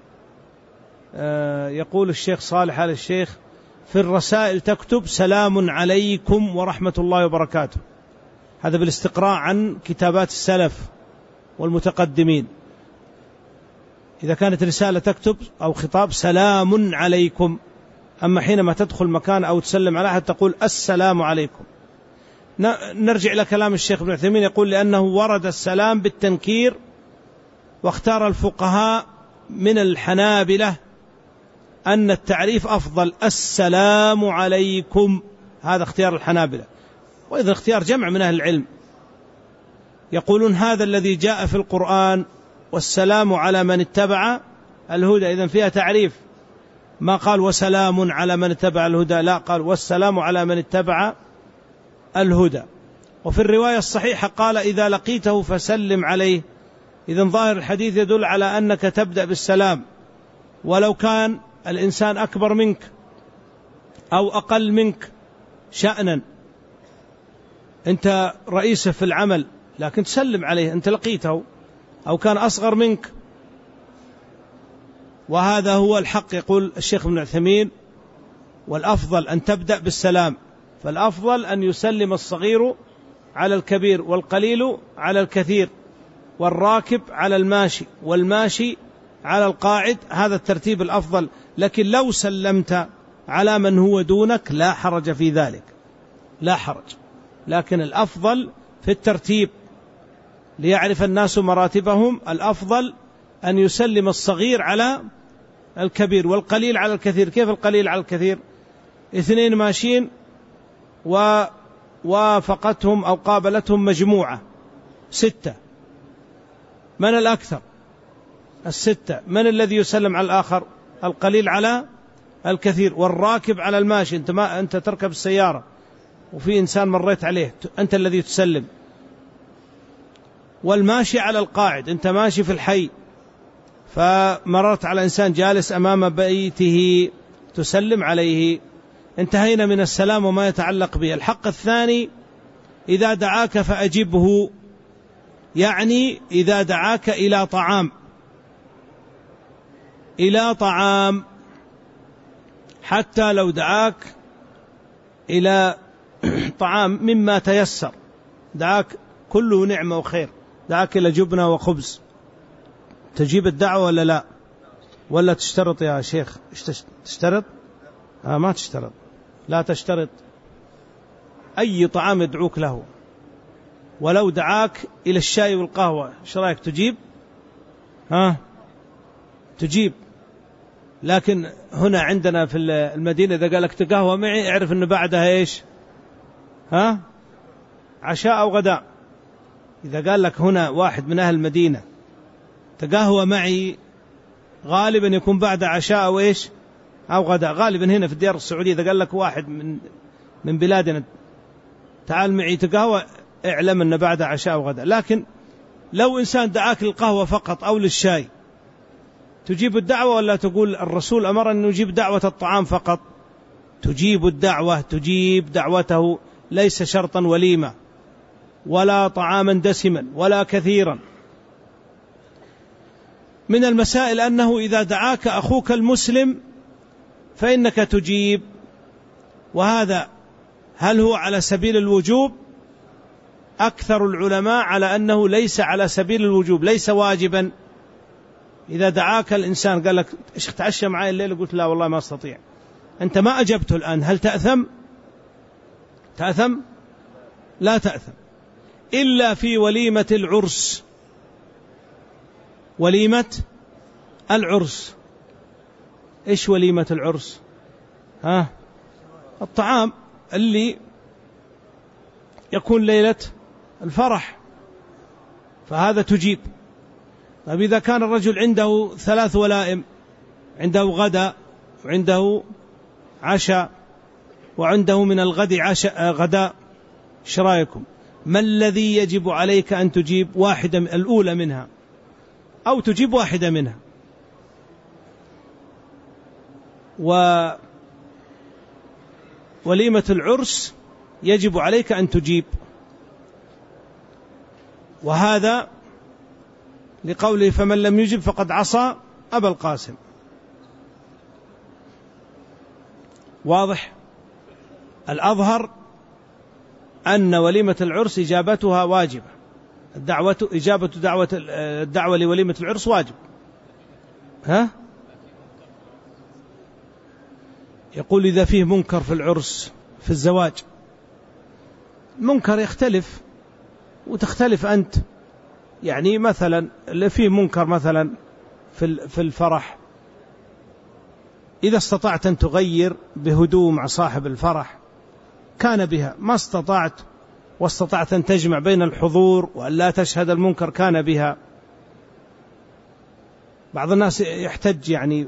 A: يقول الشيخ صالح آل الشيخ: في الرسائل تكتب سلام عليكم ورحمة الله وبركاته. هذا بالاستقراء عن كتابات السلف والمتقدمين. إذا كانت رسالة تكتب أو خطاب سلام عليكم، أما حينما تدخل مكان أو تسلم على أحد تقول السلام عليكم. نرجع إلى كلام الشيخ ابن عثيمين، يقول: لأنه ورد السلام بالتنكير، واختار الفقهاء من الحنابلة أن التعريف أفضل، السلام عليكم، هذا اختيار الحنابلة. وإذا اختيار جمع من أهل العلم، يقولون هذا الذي جاء في القرآن: والسلام على من اتبع الهدى، إذن فيها تعريف، ما قال وسلام على من اتبع الهدى، لا، قال والسلام على من اتبع الهدى. وفي الرواية الصحيحة قال: إذا لقيته فسلم عليه. إذن ظاهر الحديث يدل على أنك تبدأ بالسلام، ولو كان الإنسان أكبر منك أو أقل منك شأنا، أنت رئيسه في العمل لكن تسلم عليه، أنت لقيته، أو كان أصغر منك. وهذا هو الحق، يقول الشيخ ابن عثيمين: والأفضل أن تبدأ بالسلام، فالأفضل أن يسلم الصغير على الكبير، والقليل على الكثير، والراكب على الماشي، والماشي على القاعد، هذا الترتيب الأفضل. لكن لو سلمت على من هو دونك لا حرج في ذلك، لا حرج، لكن الأفضل في الترتيب ليعرف الناس مراتبهم، الأفضل أن يسلم الصغير على الكبير، والقليل على الكثير. كيف القليل على الكثير؟ اثنين ماشيين ووافقتهم أو قابلتهم مجموعة ستة، من الأكثر؟ الستة. من الذي يسلم على الآخر؟ القليل على الكثير. والراكب على الماشي، أنت, ما أنت تركب السيارة وفي إنسان مريت عليه، أنت الذي تسلم. والماشي على القاعد، أنت ماشي في الحي فمررت على إنسان جالس أمام بيته تسلم عليه. انتهينا من السلام وما يتعلق به. الحق الثاني: إذا دعاك فأجبه، يعني إذا دعاك إلى طعام، إلى طعام، حتى لو دعاك إلى طعام مما تيسر، دعاك كله نعمة وخير، دعاك إلى جبنة وخبز، تجيب الدعوة ولا لا؟ ولا تشترط يا شيخ؟ تشترط؟ آه ما تشترط، لا تشترط. أي طعام يدعوك له، ولو دعاك إلى الشاي والقهوة، ايش رأيك؟ تجيب؟ ها؟ تجيب. لكن هنا عندنا في المدينة إذا قالك تقهوى معي، اعرف أنه بعدها إيش؟ ها؟ عشاء أو غداء. إذا قال لك هنا واحد من أهل المدينة تقهوى معي، غالبا يكون بعد عشاء أو إيش؟ أو غداء. غالبا هنا في الديار السعودية إذا قال لك واحد من من بلادنا تعال معي تقهوى، اعلم أن بعد عشاء أو غداء. لكن لو إنسان دعاك للقهوة فقط أو للشاي، تجيب الدعوة ولا تقول الرسول أمر أن نجيب دعوة الطعام فقط؟ تجيب الدعوة، تجيب دعوته، ليس شرطا وليمة. ولا طعاما دسما ولا كثيرا. من المسائل أنه إذا دعاك أخوك المسلم فإنك تجيب، وهذا هل هو على سبيل الوجوب؟ أكثر العلماء على أنه ليس على سبيل الوجوب، ليس واجبا. إذا دعاك الإنسان قال لك إيش تعشى معي الليل، قلت لا والله ما أستطيع، أنت ما أجبته الآن، هل تأثم؟ تأثم؟ لا تأثم، إلا في وليمة العرس. وليمة العرس، إيش وليمة العرس؟ ها؟ الطعام اللي يكون ليلة الفرح، فهذا تجيب. طيب إذا كان الرجل عنده ثلاث ولائم، عنده غداء وعنده عشاء وعنده من الغد عشاء غداء، ايش رايكم؟ ما الذي يجب عليك أن تجيب؟ واحدة الأولى منها أو تجيب واحدة منها. ووليمة العرس يجب عليك أن تجيب، وهذا لقوله فمن لم يجب فقد عصى أبا القاسم. واضح؟ الأظهر أن وليمة العرس إجابتها واجبة، الدعوة إجابة دعوة الدعوة لوليمة العرس واجب. ها؟ يقول إذا فيه منكر في العرس في الزواج، منكر يختلف وتختلف أنت، يعني مثلا اللي فيه منكر مثلا في في الفرح، إذا استطعت أن تغير بهدوء مع صاحب الفرح كان بها، ما استطعت واستطعت أن تجمع بين الحضور وأن لا تشهد المنكر كان بها. بعض الناس يحتج يعني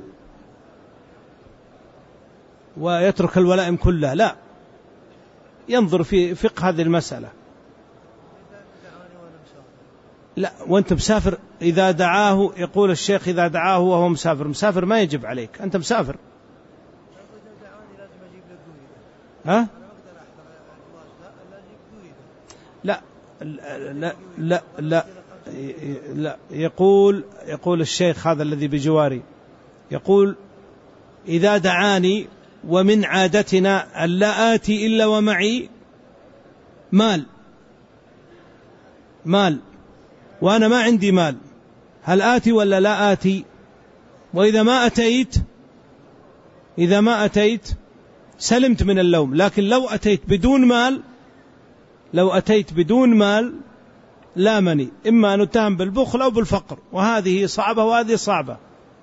A: ويترك الولائم كلها، لا، ينظر في فقه هذه المسألة. لا، وأنت مسافر إذا دعاه، يقول الشيخ إذا دعاه وهو مسافر، مسافر ما يجب عليك، أنت مسافر. ها؟ لا لا لا لا لا يقول يقول الشيخ هذا الذي بجواري، يقول إذا دعاني ومن عادتنا أن لا آتي إلا ومعي مال مال وأنا ما عندي مال، هل آتي ولا لا آتي؟ وإذا ما أتيت إذا ما أتيت سلمت من اللوم، لكن لو أتيت بدون مال لو أتيت بدون مال لامني، إما أن أتهم بالبخل أو بالفقر، وهذه صعبة وهذه صعبة.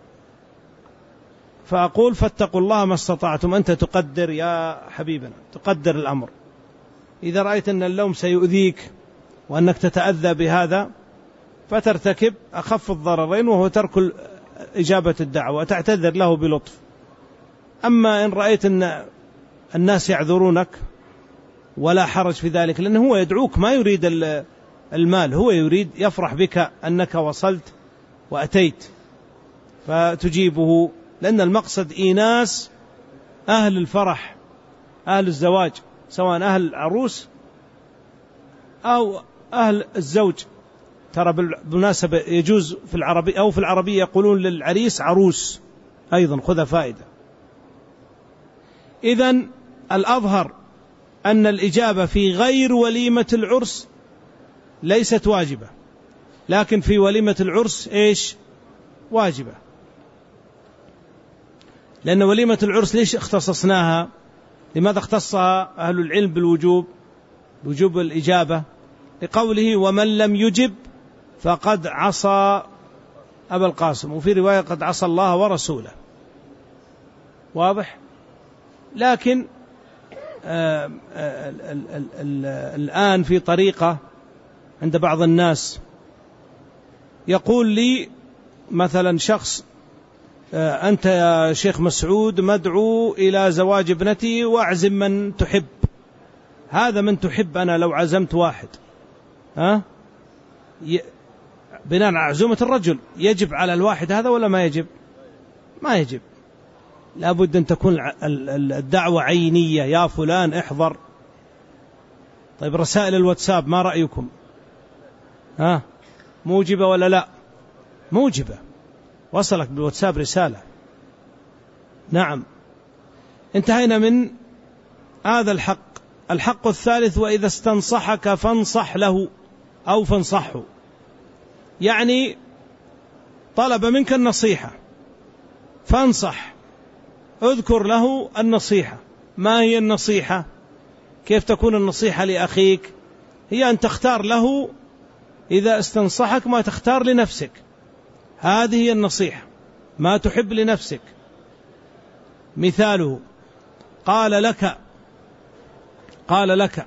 A: فأقول فاتقوا الله ما استطعتم. أنت تقدر يا حبيبنا، تقدر الأمر، إذا رأيت أن اللوم سيؤذيك وأنك تتأذى بهذا فترتكب أخف الضررين، وهو ترك إجابة الدعوة وتعتذر له بلطف. أما إن رأيت أن الناس يعذرونك ولا حرج في ذلك، لأنه هو يدعوك ما يريد المال، هو يريد يفرح بك أنك وصلت وأتيت فتجيبه، لأن المقصد إيناس أهل الفرح، أهل الزواج، سواء أهل العروس أو أهل الزوج. ترى بالمناسبة يجوز في العربية أو في العربية يقولون للعريس عروس أيضا، خذ فائدة. إذن الأظهر أن الإجابة في غير وليمة العرس ليست واجبة، لكن في وليمة العرس إيش؟ واجبة. لأن وليمة العرس ليش اختصصناها؟ لماذا اختصها أهل العلم بالوجوب، وجوب الإجابة؟ لقوله ومن لم يجب فقد عصى أبا القاسم، وفي رواية قد عصى الله ورسوله. واضح؟ لكن آآ آآ ال ال ال الآن في طريقة عند بعض الناس، يقول لي مثلا شخص أنت يا شيخ مسعود مدعو إلى زواج ابنتي وأعزم من تحب. هذا من تحب أنا لو عزمت واحد، ها ي... بناء على عزومة الرجل يجب على الواحد هذا ولا ما يجب؟ ما يجب، لابد أن تكون الدعوة عينية، يا فلان احضر. طيب رسائل الواتساب ما رأيكم؟ ها موجبة ولا لا؟ موجبة، وصلك بالواتساب رسالة. نعم. انتهينا من هذا الحق. الحق الثالث: وإذا استنصحك فانصح له أو فانصحه، يعني طلب منك النصيحة فانصح، اذكر له النصيحة. ما هي النصيحة؟ كيف تكون النصيحة لأخيك؟ هي أن تختار له إذا استنصحك ما تختار لنفسك، هذه هي النصيحة، ما تحب لنفسك. مثاله: قال لك قال لك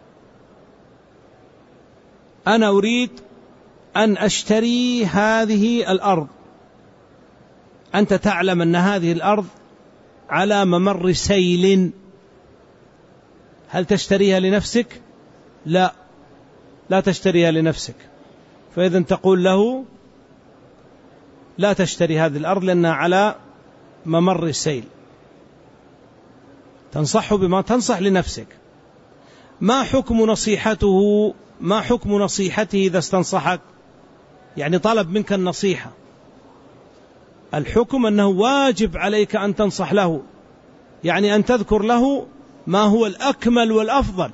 A: أنا أريد أن أشتري هذه الأرض، أنت تعلم أن هذه الأرض على ممر سيل، هل تشتريها لنفسك؟ لا، لا تشتريها لنفسك. فإذا تقول له لا تشتري هذه الأرض لأنها على ممر السيل، تنصحه بما تنصح لنفسك. ما حكم نصيحته؟ ما حكم نصيحته إذا استنصحك؟ يعني طلب منك النصيحة، الحكم أنه واجب عليك أن تنصح له، يعني أن تذكر له ما هو الأكمل والأفضل.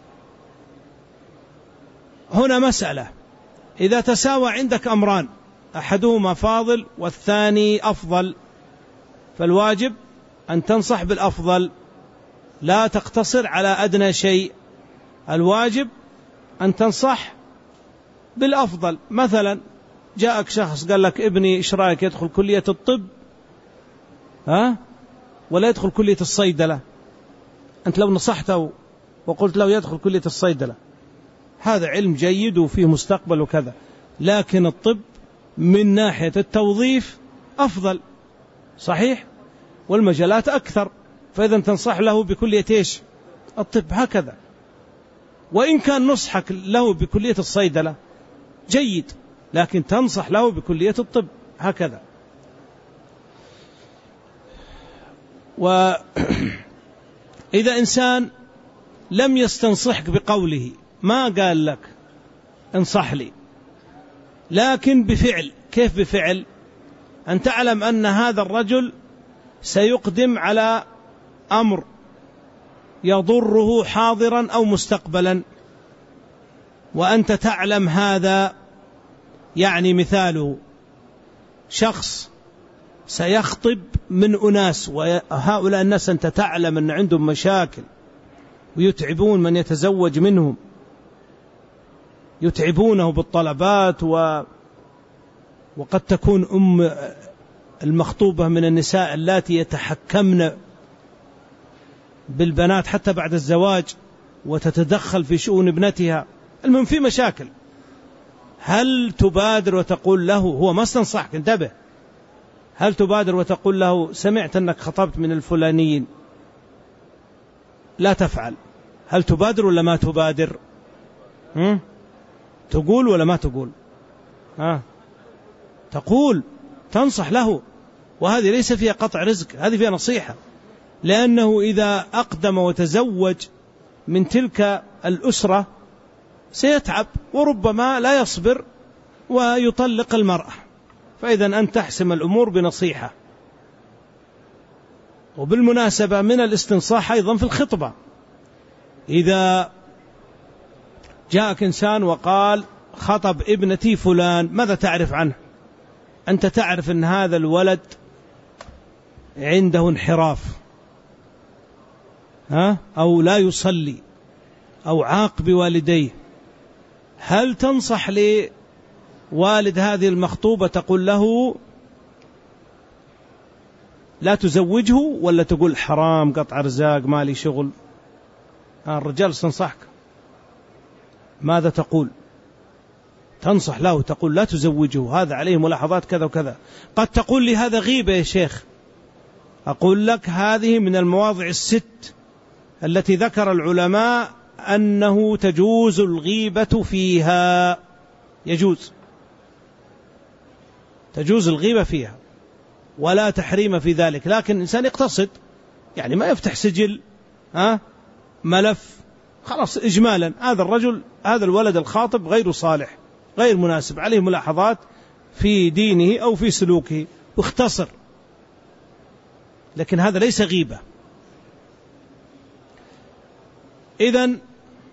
A: هنا مسألة: إذا تساوى عندك أمران، أحدهما فاضل والثاني أفضل، فالواجب أن تنصح بالأفضل، لا تقتصر على أدنى شيء، الواجب أن تنصح بالأفضل. مثلا جاءك شخص قال لك ابني إيش رأيك يدخل كلية الطب ها ولا يدخل كلية الصيدلة؟ أنت لو نصحته وقلت له يدخل كلية الصيدلة، هذا علم جيد وفيه مستقبل وكذا، لكن الطب من ناحية التوظيف أفضل، صحيح، والمجالات أكثر، فإذا تنصح له بكلية إيش؟ الطب. هكذا. وإن كان نصحك له بكلية الصيدلة جيد، لكن تنصح له بكلية الطب. هكذا. وإذا إنسان لم يستنصحك بقوله، ما قال لك انصح لي، لكن بفعل. كيف بفعل؟ أن تعلم أن هذا الرجل سيقدم على أمر يضره حاضرا أو مستقبلا، وأنت تعلم هذا. يعني مثاله: شخص سيخطب من أناس، وهؤلاء الناس أنت تعلم أن عندهم مشاكل ويتعبون من يتزوج منهم، يتعبونه بالطلبات، و... وقد تكون أم المخطوبة من النساء اللاتي يتحكمن بالبنات حتى بعد الزواج وتتدخل في شؤون ابنتها. المهم في مشاكل. هل تبادر وتقول له، هو ما استنصحك، انتبه، هل تبادر وتقول له سمعت أنك خطبت من الفلانيين؟ لا تفعل. هل تبادر ولا ما تبادر؟ هم؟ تقول ولا ما تقول؟ ها؟ تقول، تنصح له، وهذه ليس فيها قطع رزق، هذه فيها نصيحة، لأنه إذا أقدم وتزوج من تلك الأسرة سيتعب وربما لا يصبر ويطلق المرأة. فإذا أن تحسم الأمور بنصيحة. وبالمناسبة من الاستنصاح أيضا في الخطبة، إذا جاءك إنسان وقال خطب ابنتي فلان، ماذا تعرف عنه؟ أنت تعرف أن هذا الولد عنده انحراف، ها؟ أو لا يصلي أو عاق بوالديه، هل تنصح لوالد هذه المخطوبة تقول له لا تزوجه، ولا تقول حرام قطع رزاق مالي شغل؟ الرجال استنصحك، ماذا تقول؟ تنصح له، تقول لا تزوجه، هذا عليه ملاحظات كذا وكذا. قد تقول لي هذا غيبة يا شيخ، أقول لك هذه من المواضع الست التي ذكر العلماء أنه تجوز الغيبة فيها، يجوز تجوز الغيبة فيها ولا تحريم في ذلك، لكن الإنسان يقتصد، يعني ما يفتح سجل ها ملف خلاص إجمالا هذا الرجل هذا الولد الخاطب غير صالح غير مناسب، عليه ملاحظات في دينه أو في سلوكه، واختصر. لكن هذا ليس غيبة. إذن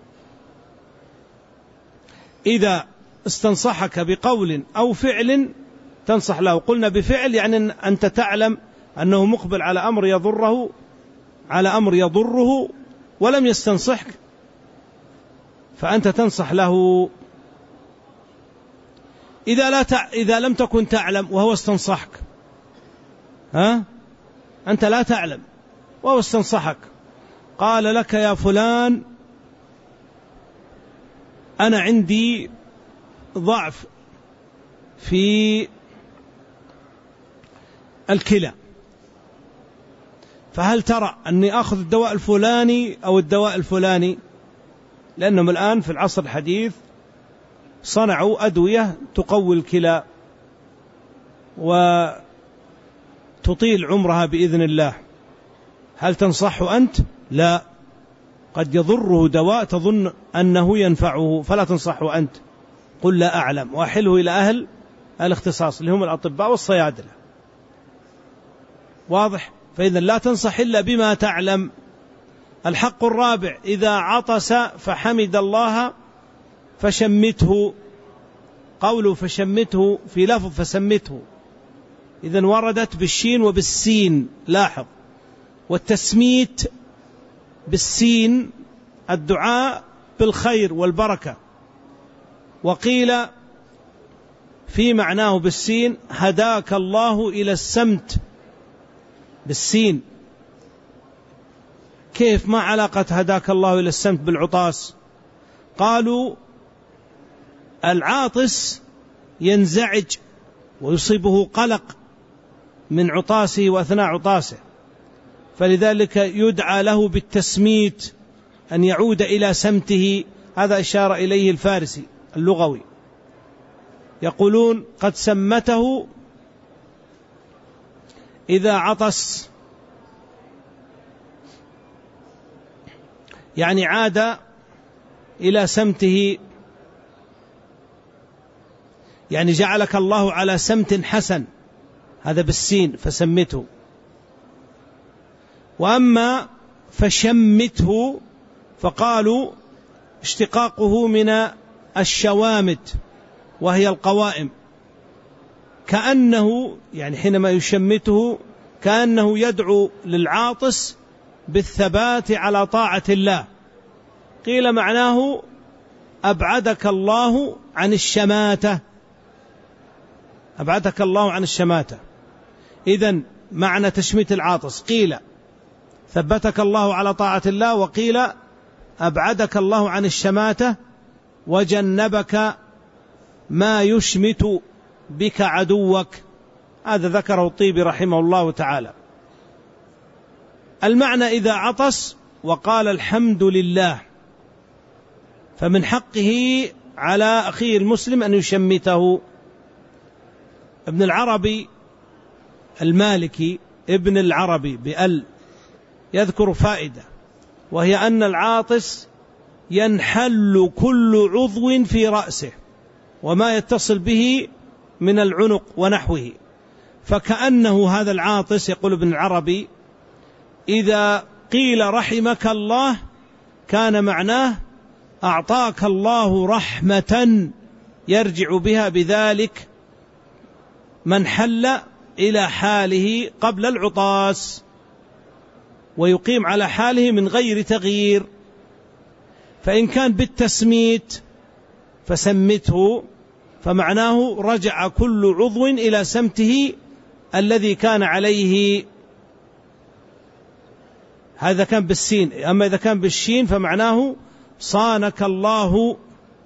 A: إذا استنصحك بقول أو فعل تنصح له، قلنا بفعل يعني أنت تعلم أنه مقبل على أمر يضره على أمر يضره ولم يستنصحك، فأنت تنصح له. إذا لا تع... إذا لم تكن تعلم وهو استنصحك، ها أنت لا تعلم وهو استنصحك، قال لك يا فلان أنا عندي ضعف في الكلى، فهل ترى أني أخذ الدواء الفلاني أو الدواء الفلاني؟ لأنهم الآن في العصر الحديث صنعوا أدوية تقوي الكلى وتطيل عمرها بإذن الله. هل تنصحه أنت؟ لا، قد يضره دواء تظن أنه ينفعه فلا تنصحه أنت. قل لا أعلم وأحله إلى أهل الاختصاص اللي هم الأطباء والصيادلة. واضح؟ فإذا لا تنصح إلا بما تعلم. الحق الرابع إذا عطس فحمد الله فشمته، قوله فشمته في لفظ فسمته، إذن وردت بالشين وبالسين، لاحظ، والتسميت بالسين الدعاء بالخير والبركة، وقيل في معناه بالسين هداك الله إلى السمت بالسين. كيف؟ ما علاقة هداك الله إلى السمت بالعطاس؟ قالوا العاطس ينزعج ويصيبه قلق من عطاسه وأثناء عطاسه، فلذلك يدعى له بالتسميت أن يعود إلى سمته. هذا إشارة إليه الفارسي اللغوي، يقولون قد سمته إذا عطس، يعني عاد إلى سمته، يعني جعلك الله على سمت حسن، هذا بالسين فسمته. وأما فشمته فقالوا اشتقاقه من الشوامت وهي القوائم، كأنه يعني حينما يشمته كأنه يدعو للعاطس بالثبات على طاعة الله. قيل معناه أبعدك الله عن الشماتة، أبعدك الله عن الشماتة. إذن معنى تشميت العاطس قيل ثبتك الله على طاعة الله، وقيل أبعدك الله عن الشماتة وجنبك ما يشمت بك عدوك. هذا ذكره الطيبي رحمه الله تعالى. المعنى إذا عطس وقال الحمد لله فمن حقه على أخيه المسلم أن يشمته. ابن العربي المالكي ابن العربي بأل يذكر فائدة، وهي أن العاطس ينحل كل عضو في رأسه وما يتصل به من العنق ونحوه، فكأنه هذا العاطس يقول ابن العربي إذا قيل رحمك الله كان معناه أعطاك الله رحمة يرجع بها بذلك من حل إلى حاله قبل العطاس ويقيم على حاله من غير تغيير. فإن كان بالتسميت فسمته فمعناه رجع كل عضو إلى سمته الذي كان عليه. هذا كان بالسين. أما إذا كان بالشين فمعناه صانك الله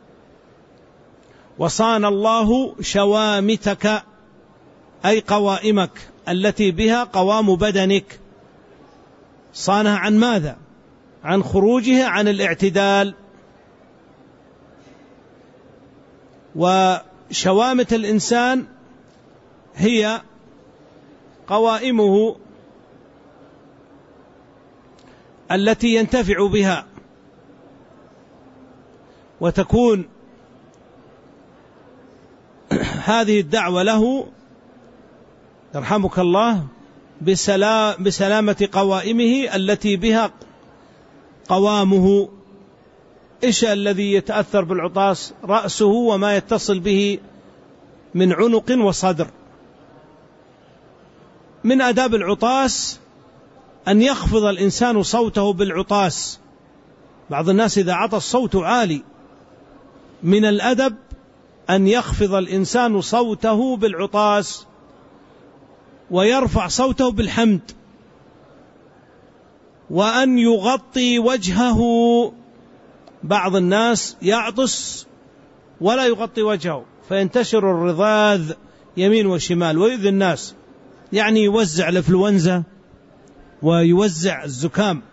A: وصان الله شوامتك، أي قوائمك التي بها قوام بدنك. صانها عن ماذا؟ عن خروجها عن الاعتدال. وشوامة الإنسان هي قوائمه التي ينتفع بها وتكون هذه الدعوة له يرحمك الله بسلامة قوائمه التي بها قوامه. إيش الذي يتأثر بالعطاس؟ رأسه وما يتصل به من عنق وصدر. من آداب العطاس أن يخفض الإنسان صوته بالعطاس. بعض الناس إذا عطس صوته عالي، من الأدب أن يخفض الإنسان صوته بالعطاس ويرفع صوته بالحمد، وأن يغطي وجهه. بعض الناس يعطس ولا يغطي وجهه فينتشر الرذاذ يمين وشمال ويؤذي الناس، يعني يوزع الإنفلونزا ويوزع الزكام.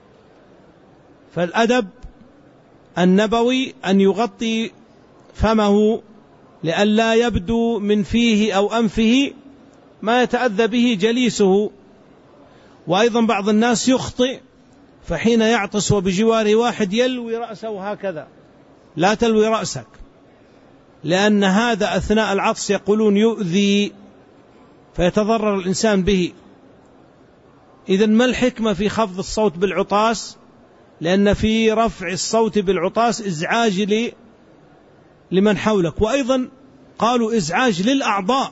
A: فالأدب النبوي أن يغطي فمه لئلا يبدو من فيه أو أنفه ما يتأذى به جليسه. وأيضا بعض الناس يخطئ، فحين يعطس وبجواره واحد يلوي رأسه هكذا. لا تلوي رأسك، لأن هذا أثناء العطس يقولون يؤذي فيتضرر الإنسان به. إذن ما الحكمة في خفض الصوت بالعطاس؟ لأن في رفع الصوت بالعطاس إزعاج لمن حولك، وأيضا قالوا إزعاج للأعضاء.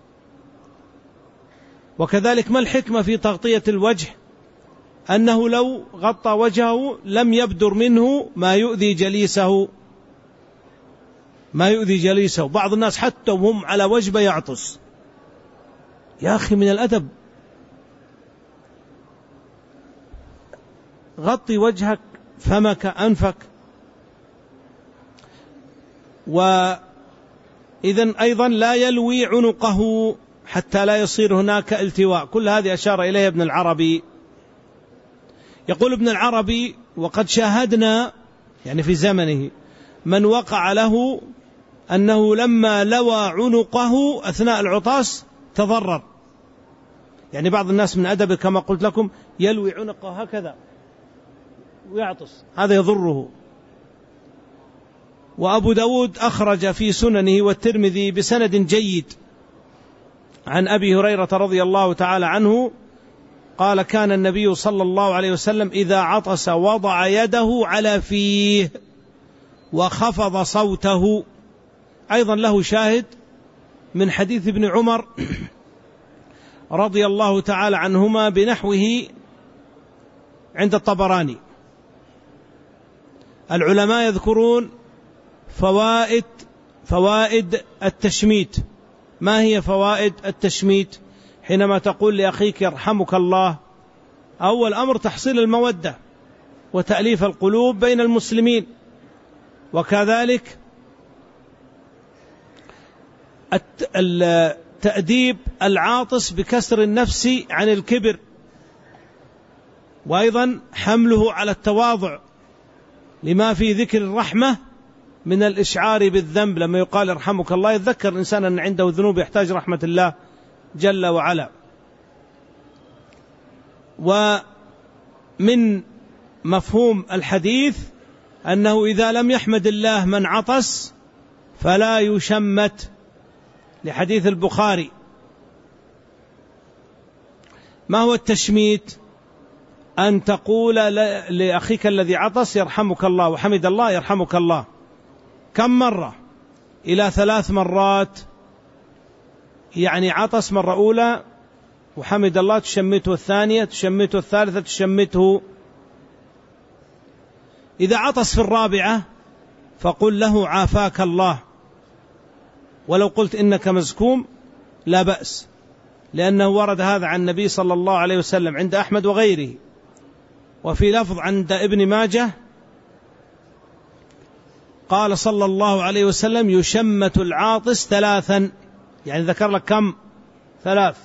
A: وكذلك ما الحكمة في تغطية الوجه؟ أنه لو غطى وجهه لم يبدر منه ما يؤذي جليسه ما يؤذي جليسه. بعض الناس حتى وهم على وجبة يعطس. يا أخي من الأدب غطي وجهك، فمك، أنفك. وإذن أيضا لا يلوي عنقه حتى لا يصير هناك التواء. كل هذه أشار إليه ابن العربي. يقول ابن العربي: وقد شاهدنا، يعني في زمنه، من وقع له أنه لما لوى عنقه أثناء العطاس تضرر. يعني بعض الناس من أدبه كما قلت لكم يلوي عنقه هكذا ويعطس، هذا يضره. وأبو داود أخرج في سننه والترمذي بسند جيد عن أبي هريرة رضي الله تعالى عنه قال: كان النبي صلى الله عليه وسلم إذا عطس وضع يده على فيه وخفض صوته. أيضا له شاهد من حديث ابن عمر رضي الله تعالى عنهما بنحوه عند الطبراني. العلماء يذكرون فوائد فوائد التشميت. ما هي فوائد التشميت؟ حينما تقول لأخيك يرحمك الله، أول أمر تحصيل المودة وتأليف القلوب بين المسلمين، وكذلك تأديب العاطس بكسر النفس عن الكبر، وأيضا حمله على التواضع لما في ذكر الرحمة من الإشعار بالذنب. لما يقال يرحمك الله يتذكر الإنسان أن عنده ذنوب يحتاج رحمة الله جل وعلا. ومن مفهوم الحديث أنه إذا لم يحمد الله من عطس فلا يشمت، لحديث البخاري. ما هو التشميت؟ أن تقول لأخيك الذي عطس يرحمك الله، وحمد الله يرحمك الله. كم مرة؟ إلى ثلاث مرات. يعني عطس مرة أولى وحمد الله تشمته، الثانية تشمته، الثالثة تشمته. إذا عطس في الرابعة فقل له عافاك الله، ولو قلت إنك مزكوم لا بأس، لأنه ورد هذا عن النبي صلى الله عليه وسلم عند أحمد وغيره. وفي لفظ عند ابن ماجه قال صلى الله عليه وسلم: يشمت العاطس ثلاثا. يعني ذكر لك كم؟ ثلاث.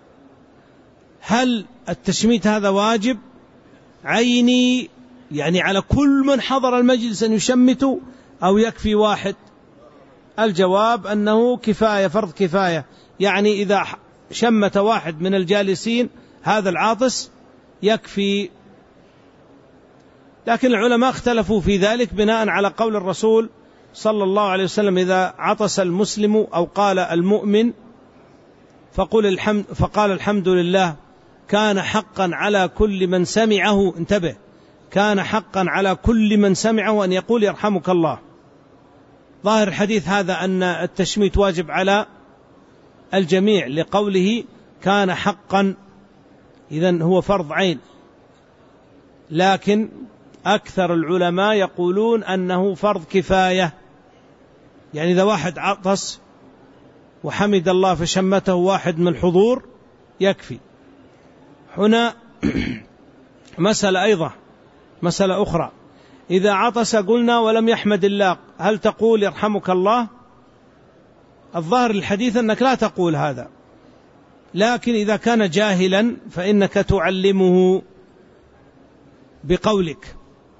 A: هل التشميت هذا واجب عيني، يعني على كل من حضر المجلس أن يشمته، أو يكفي واحد؟ الجواب أنه كفاية، فرض كفاية. يعني إذا شمت واحد من الجالسين هذا العاطس يكفي. لكن العلماء اختلفوا في ذلك بناء على قول الرسول صلى الله عليه وسلم: إذا عطس المسلم أو قال المؤمن فقل الحمد فقال الحمد لله كان حقا على كل من سمعه، انتبه، كان حقا على كل من سمعه أن يقول يرحمك الله. ظاهر الحديث هذا أن التشميت واجب على الجميع لقوله كان حقا، إذن هو فرض عين. لكن أكثر العلماء يقولون أنه فرض كفاية، يعني إذا واحد عطس وحمد الله فشمته واحد من الحضور يكفي. هنا مسألة أيضا، مسألة أخرى، إذا عطس قلنا ولم يحمد الله هل تقول يرحمك الله؟ الظاهر الحديث أنك لا تقول هذا، لكن إذا كان جاهلا فإنك تعلمه بقولك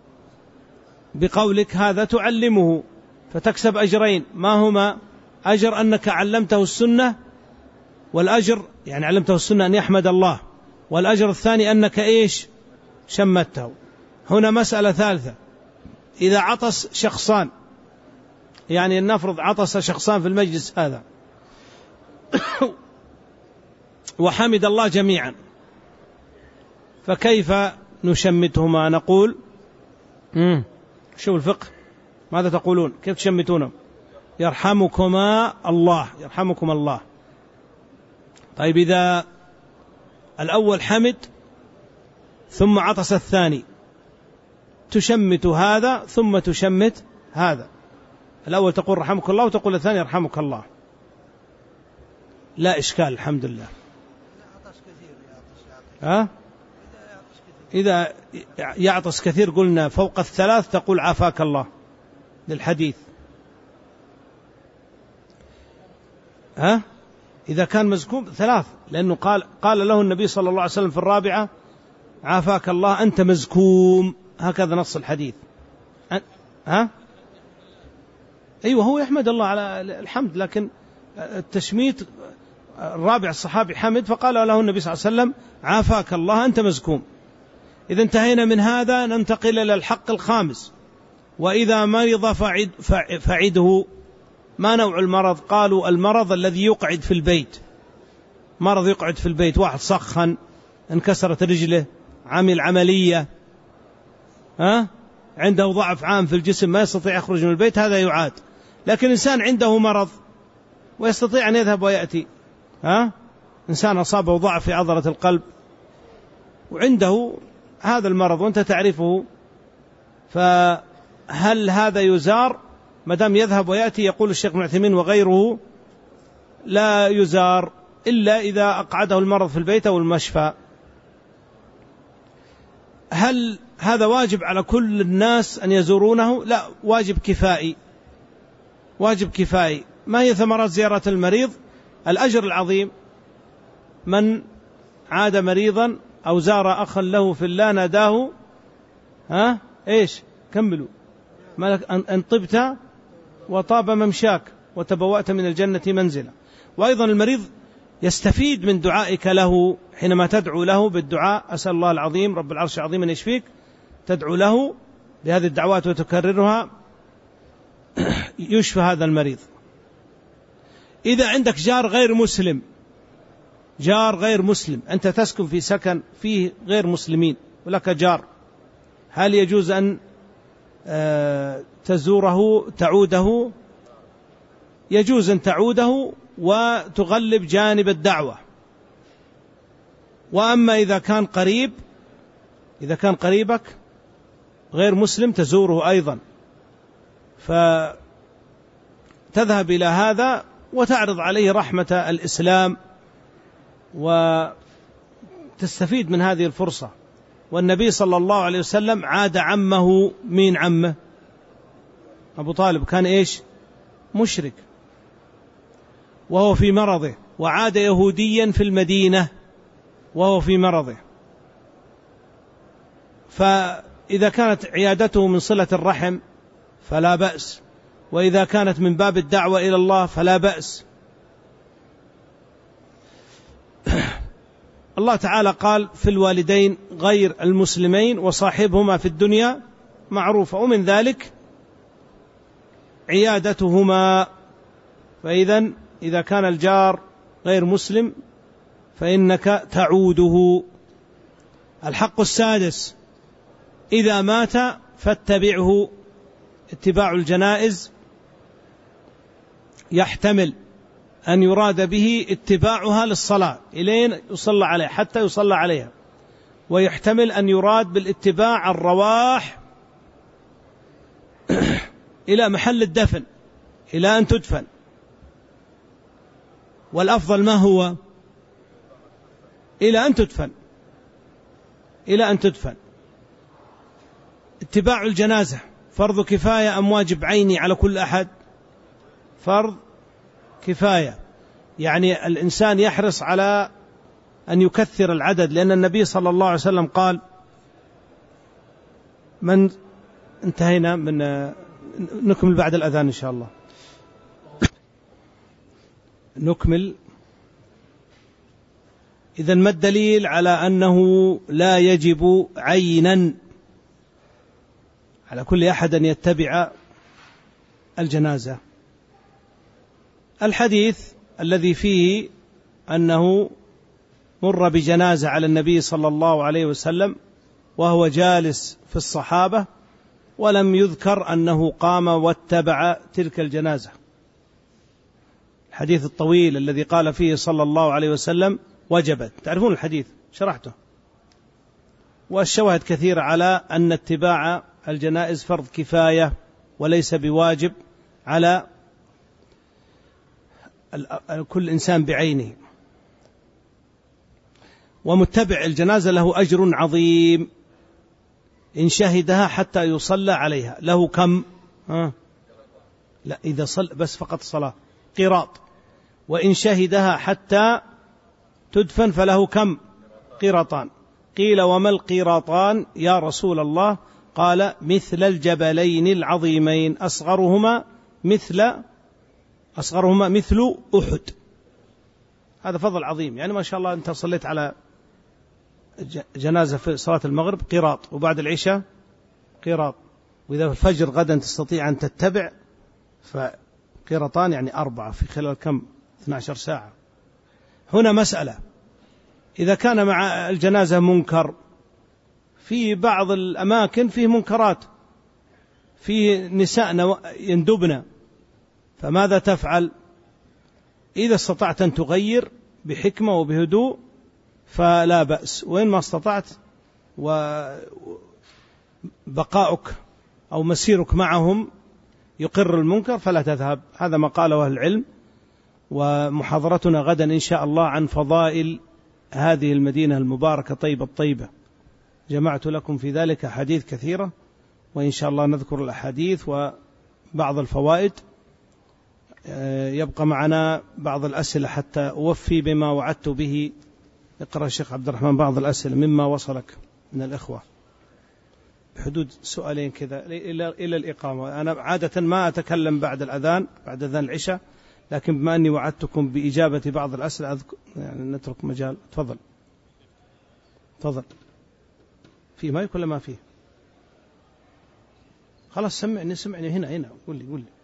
A: بقولك هذا تعلمه فتكسب أجرين. ما هما؟ أجر أنك علمته السنة، والأجر يعني علمته السنة أن يحمد الله، والأجر الثاني أنك إيش؟ شمته. هنا مسألة ثالثة، إذا عطس شخصان، يعني نفرض عطس شخصان في المجلس هذا وحمد الله جميعا، فكيف نشمتهما؟ نقول مم. شو الفقه؟ ماذا تقولون؟ كيف تشمتونهم؟ يرحمكما الله، يرحمكم الله. طيب إذا الأول حمد ثم عطس الثاني، تشمت هذا ثم تشمت هذا، الأول تقول رحمك الله وتقول الثاني يرحمك الله، لا إشكال الحمد لله. ها؟ إذا يعطس كثير قلنا فوق الثلاث تقول عافاك الله للحديث. ها؟ إذا كان مزكوم ثلاث، لأنه قال قال له النبي صلى الله عليه وسلم في الرابعة عافاك الله أنت مزكوم، هكذا نص الحديث. ها؟ أيوة هو يحمد الله على الحمد، لكن التشميت الرابع الصحابي حمد فقال له النبي صلى الله عليه وسلم عافاك الله أنت مزكوم. إذا انتهينا من هذا ننتقل إلى الحق الخامس، وإذا مرض فعد فعده. ما نوع المرض؟ قالوا المرض الذي يقعد في البيت، مرض يقعد في البيت، واحد سخن، انكسرت رجله، عمل عملية، ها؟ عنده ضعف عام في الجسم ما يستطيع يخرج من البيت، هذا يعاد. لكن إنسان عنده مرض ويستطيع أن يذهب ويأتي، ها؟ إنسان أصابه ضعف في عضلة القلب وعنده هذا المرض وأنت تعرفه، فهل هذا يزار؟ مدام يذهب ويأتي، يقول الشيخ ابن عثيمين وغيره لا يزار إلا إذا أقعده المرض في البيت أو المشفى. هل هذا واجب على كل الناس أن يزورونه؟ لا، واجب كفائي، واجب كفائي. ما هي ثمرات زيارة المريض؟ الأجر العظيم. من عاد مريضا أو زار أخا له في الله ناداه ها إيش؟ كملوا مالك أن طبت وطاب ممشاك وتبوأت من الجنة منزلا. وأيضا المريض يستفيد من دعائك له حينما تدعو له بالدعاء أسأل الله العظيم رب العرش العظيم أن يشفيك، تدعو له بهذه الدعوات وتكررها يشفى هذا المريض. إذا عندك جار غير مسلم، جار غير مسلم، أنت تسكن في سكن فيه غير مسلمين ولك جار، هل يجوز أن تزوره تعوده؟ يجوز أن تعوده وتغلب جانب الدعوة. وأما إذا كان قريب، إذا كان قريبك غير مسلم تزوره أيضا، فتذهب إلى هذا وتعرض عليه رحمة الإسلام وتستفيد من هذه الفرصة. والنبي صلى الله عليه وسلم عاد عمه، مين عمه؟ أبو طالب، كان إيش؟ مشرك وهو في مرضه، وعاد يهوديا في المدينة وهو في مرضه. فإذا كانت عيادته من صلة الرحم فلا بأس، وإذا كانت من باب الدعوة إلى الله فلا بأس. الله تعالى قال في الوالدين غير المسلمين وصاحبهما في الدنيا معروفة، ومن ذلك عيادتهما. فإذا إذا كان الجار غير مسلم فإنك تعوده. الحق السادس: إذا مات فاتبعه. اتباع الجنائز يحتمل أن يراد به اتباعها للصلاة إلين يصلى عليها حتى يصلى عليها، ويحتمل أن يراد بالاتباع الرواح إلى محل الدفن إلى أن تدفن. والأفضل ما هو؟ إلى أن تدفن إلى أن تدفن. اتباع الجنازة فرض كفاية أم واجب عيني على كل أحد؟ فرض كفاية، يعني الإنسان يحرص على أن يكثر العدد، لأن النبي صلى الله عليه وسلم قال: من انتهينا من نكمل بعد الأذان إن شاء الله. نكمل. إذن ما الدليل على أنه لا يجب عينا على كل أحد أن يتبع الجنازة؟ الحديث الذي فيه أنه مر بجنازة على النبي صلى الله عليه وسلم وهو جالس في الصحابة، ولم يذكر أنه قام واتبع تلك الجنازة. الحديث الطويل الذي قال فيه صلى الله عليه وسلم: وجبت. تعرفون الحديث، شرحته، والشواهد كثيرة على أن اتباع الجنائز فرض كفاية وليس بواجب على كل إنسان بعينه. ومتبع الجنازة له أجر عظيم إن شهدها حتى يصلى عليها. له كم؟ ها؟ لا، إذا صل بس فقط صلاة قيراط. وإن شهدها حتى تدفن فله كم؟ قيراطان. قيل: وما القيراطان يا رسول الله؟ قال: مثل الجبلين العظيمين، أصغرهما مثل أصغرهما مثل أحد. هذا فضل عظيم، يعني ما شاء الله أنت صليت على جنازة في صلاة المغرب قيراط، وبعد العشاء قيراط، وإذا في الفجر غدا تستطيع أن تتبع فقيراطان يعني أربعة في خلال كم؟ اثنتي عشرة ساعة. هنا مسألة: إذا كان مع الجنازة منكر، في بعض الأماكن فيه منكرات، في نساء يندبن، فماذا تفعل؟ إذا استطعت أن تغير بحكمة وبهدوء فلا بأس، وإن ما استطعت وبقاؤك أو مسيرك معهم يقر المنكر فلا تذهب. هذا ما قاله أهل العلم. ومحاضرتنا غدا إن شاء الله عن فضائل هذه المدينة المباركة طيبة الطيبة، جمعت لكم في ذلك حديث كثيرة، وإن شاء الله نذكر الأحاديث وبعض الفوائد. يبقى معنا بعض الأسئلة حتى أوفي بما وعدت به. اقرأ الشيخ عبد الرحمن بعض الأسئلة مما وصلك من الإخوة، بحدود سؤالين كذا إلى إلى الإقامة. أنا عادة ما أتكلم بعد الأذان، بعد أذان العشاء، لكن بما أني وعدتكم بإجابة بعض الأسئلة يعني نترك مجال. تفضل تفضل. في ما يكون ما فيه؟ خلاص سمعني سمعني هنا هنا قول لي قول لي.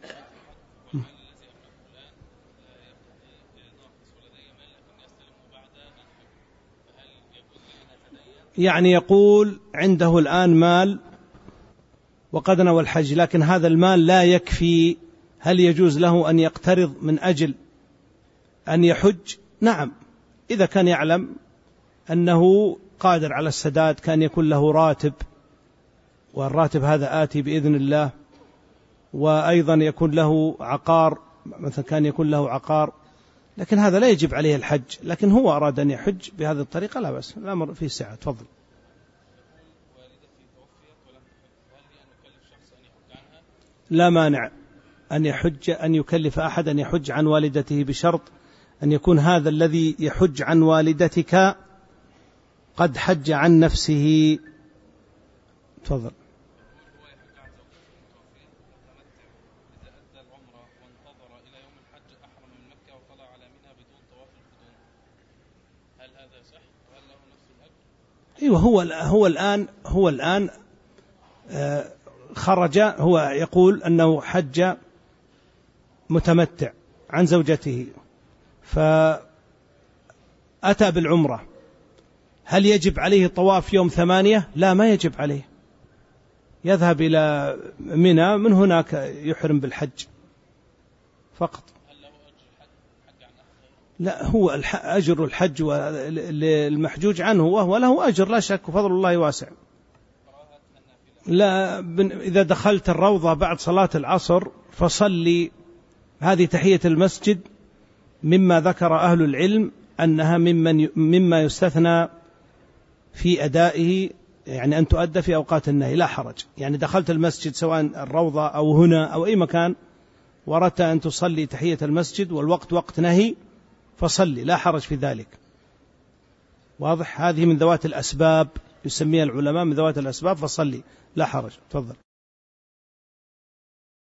A: يعني يقول عنده الآن مال وقد نوى الحج، لكن هذا المال لا يكفي، هل يجوز له أن يقترض من أجل أن يحج؟ نعم، إذا كان يعلم أنه قادر على السداد، كان يكون له راتب، والراتب هذا آتي بإذن الله، وأيضا يكون له عقار، مثلا كان يكون له عقار، لكن هذا لا يجب عليه الحج، لكن هو أراد أن يحج بهذه الطريقة لا بأس، الأمر فيه سعة. تفضل. لا مانع أن يحج أن يكلف أحد أن يحج عن والدته، بشرط أن يكون هذا الذي يحج عن والدتك قد حج عن نفسه. تفضل. أيوة، هو هو الآن هو الآن خرج هو يقول أنه حج متمتع عن زوجته فأتى بالعمرة، هل يجب عليه طواف يوم ثمانية؟ لا، ما يجب عليه، يذهب إلى منى، من هناك يحرم بالحج فقط. لا، هو أجر الحج المحجوج عنه وهو له أجر لا شك، وفضل الله واسع. لا، إذا دخلت الروضة بعد صلاة العصر فصلي، هذه تحية المسجد مما ذكر أهل العلم أنها ممن مما يستثنى في أدائه، يعني أن تؤدى في أوقات النهي لا حرج. يعني دخلت المسجد سواء الروضة أو هنا أو أي مكان وردت أن تصلي تحية المسجد والوقت وقت نهي فصلي، لا حرج في ذلك. واضح؟ هذه من ذوات الأسباب، يسميها العلماء من ذوات الأسباب، فصلي لا حرج. تفضل.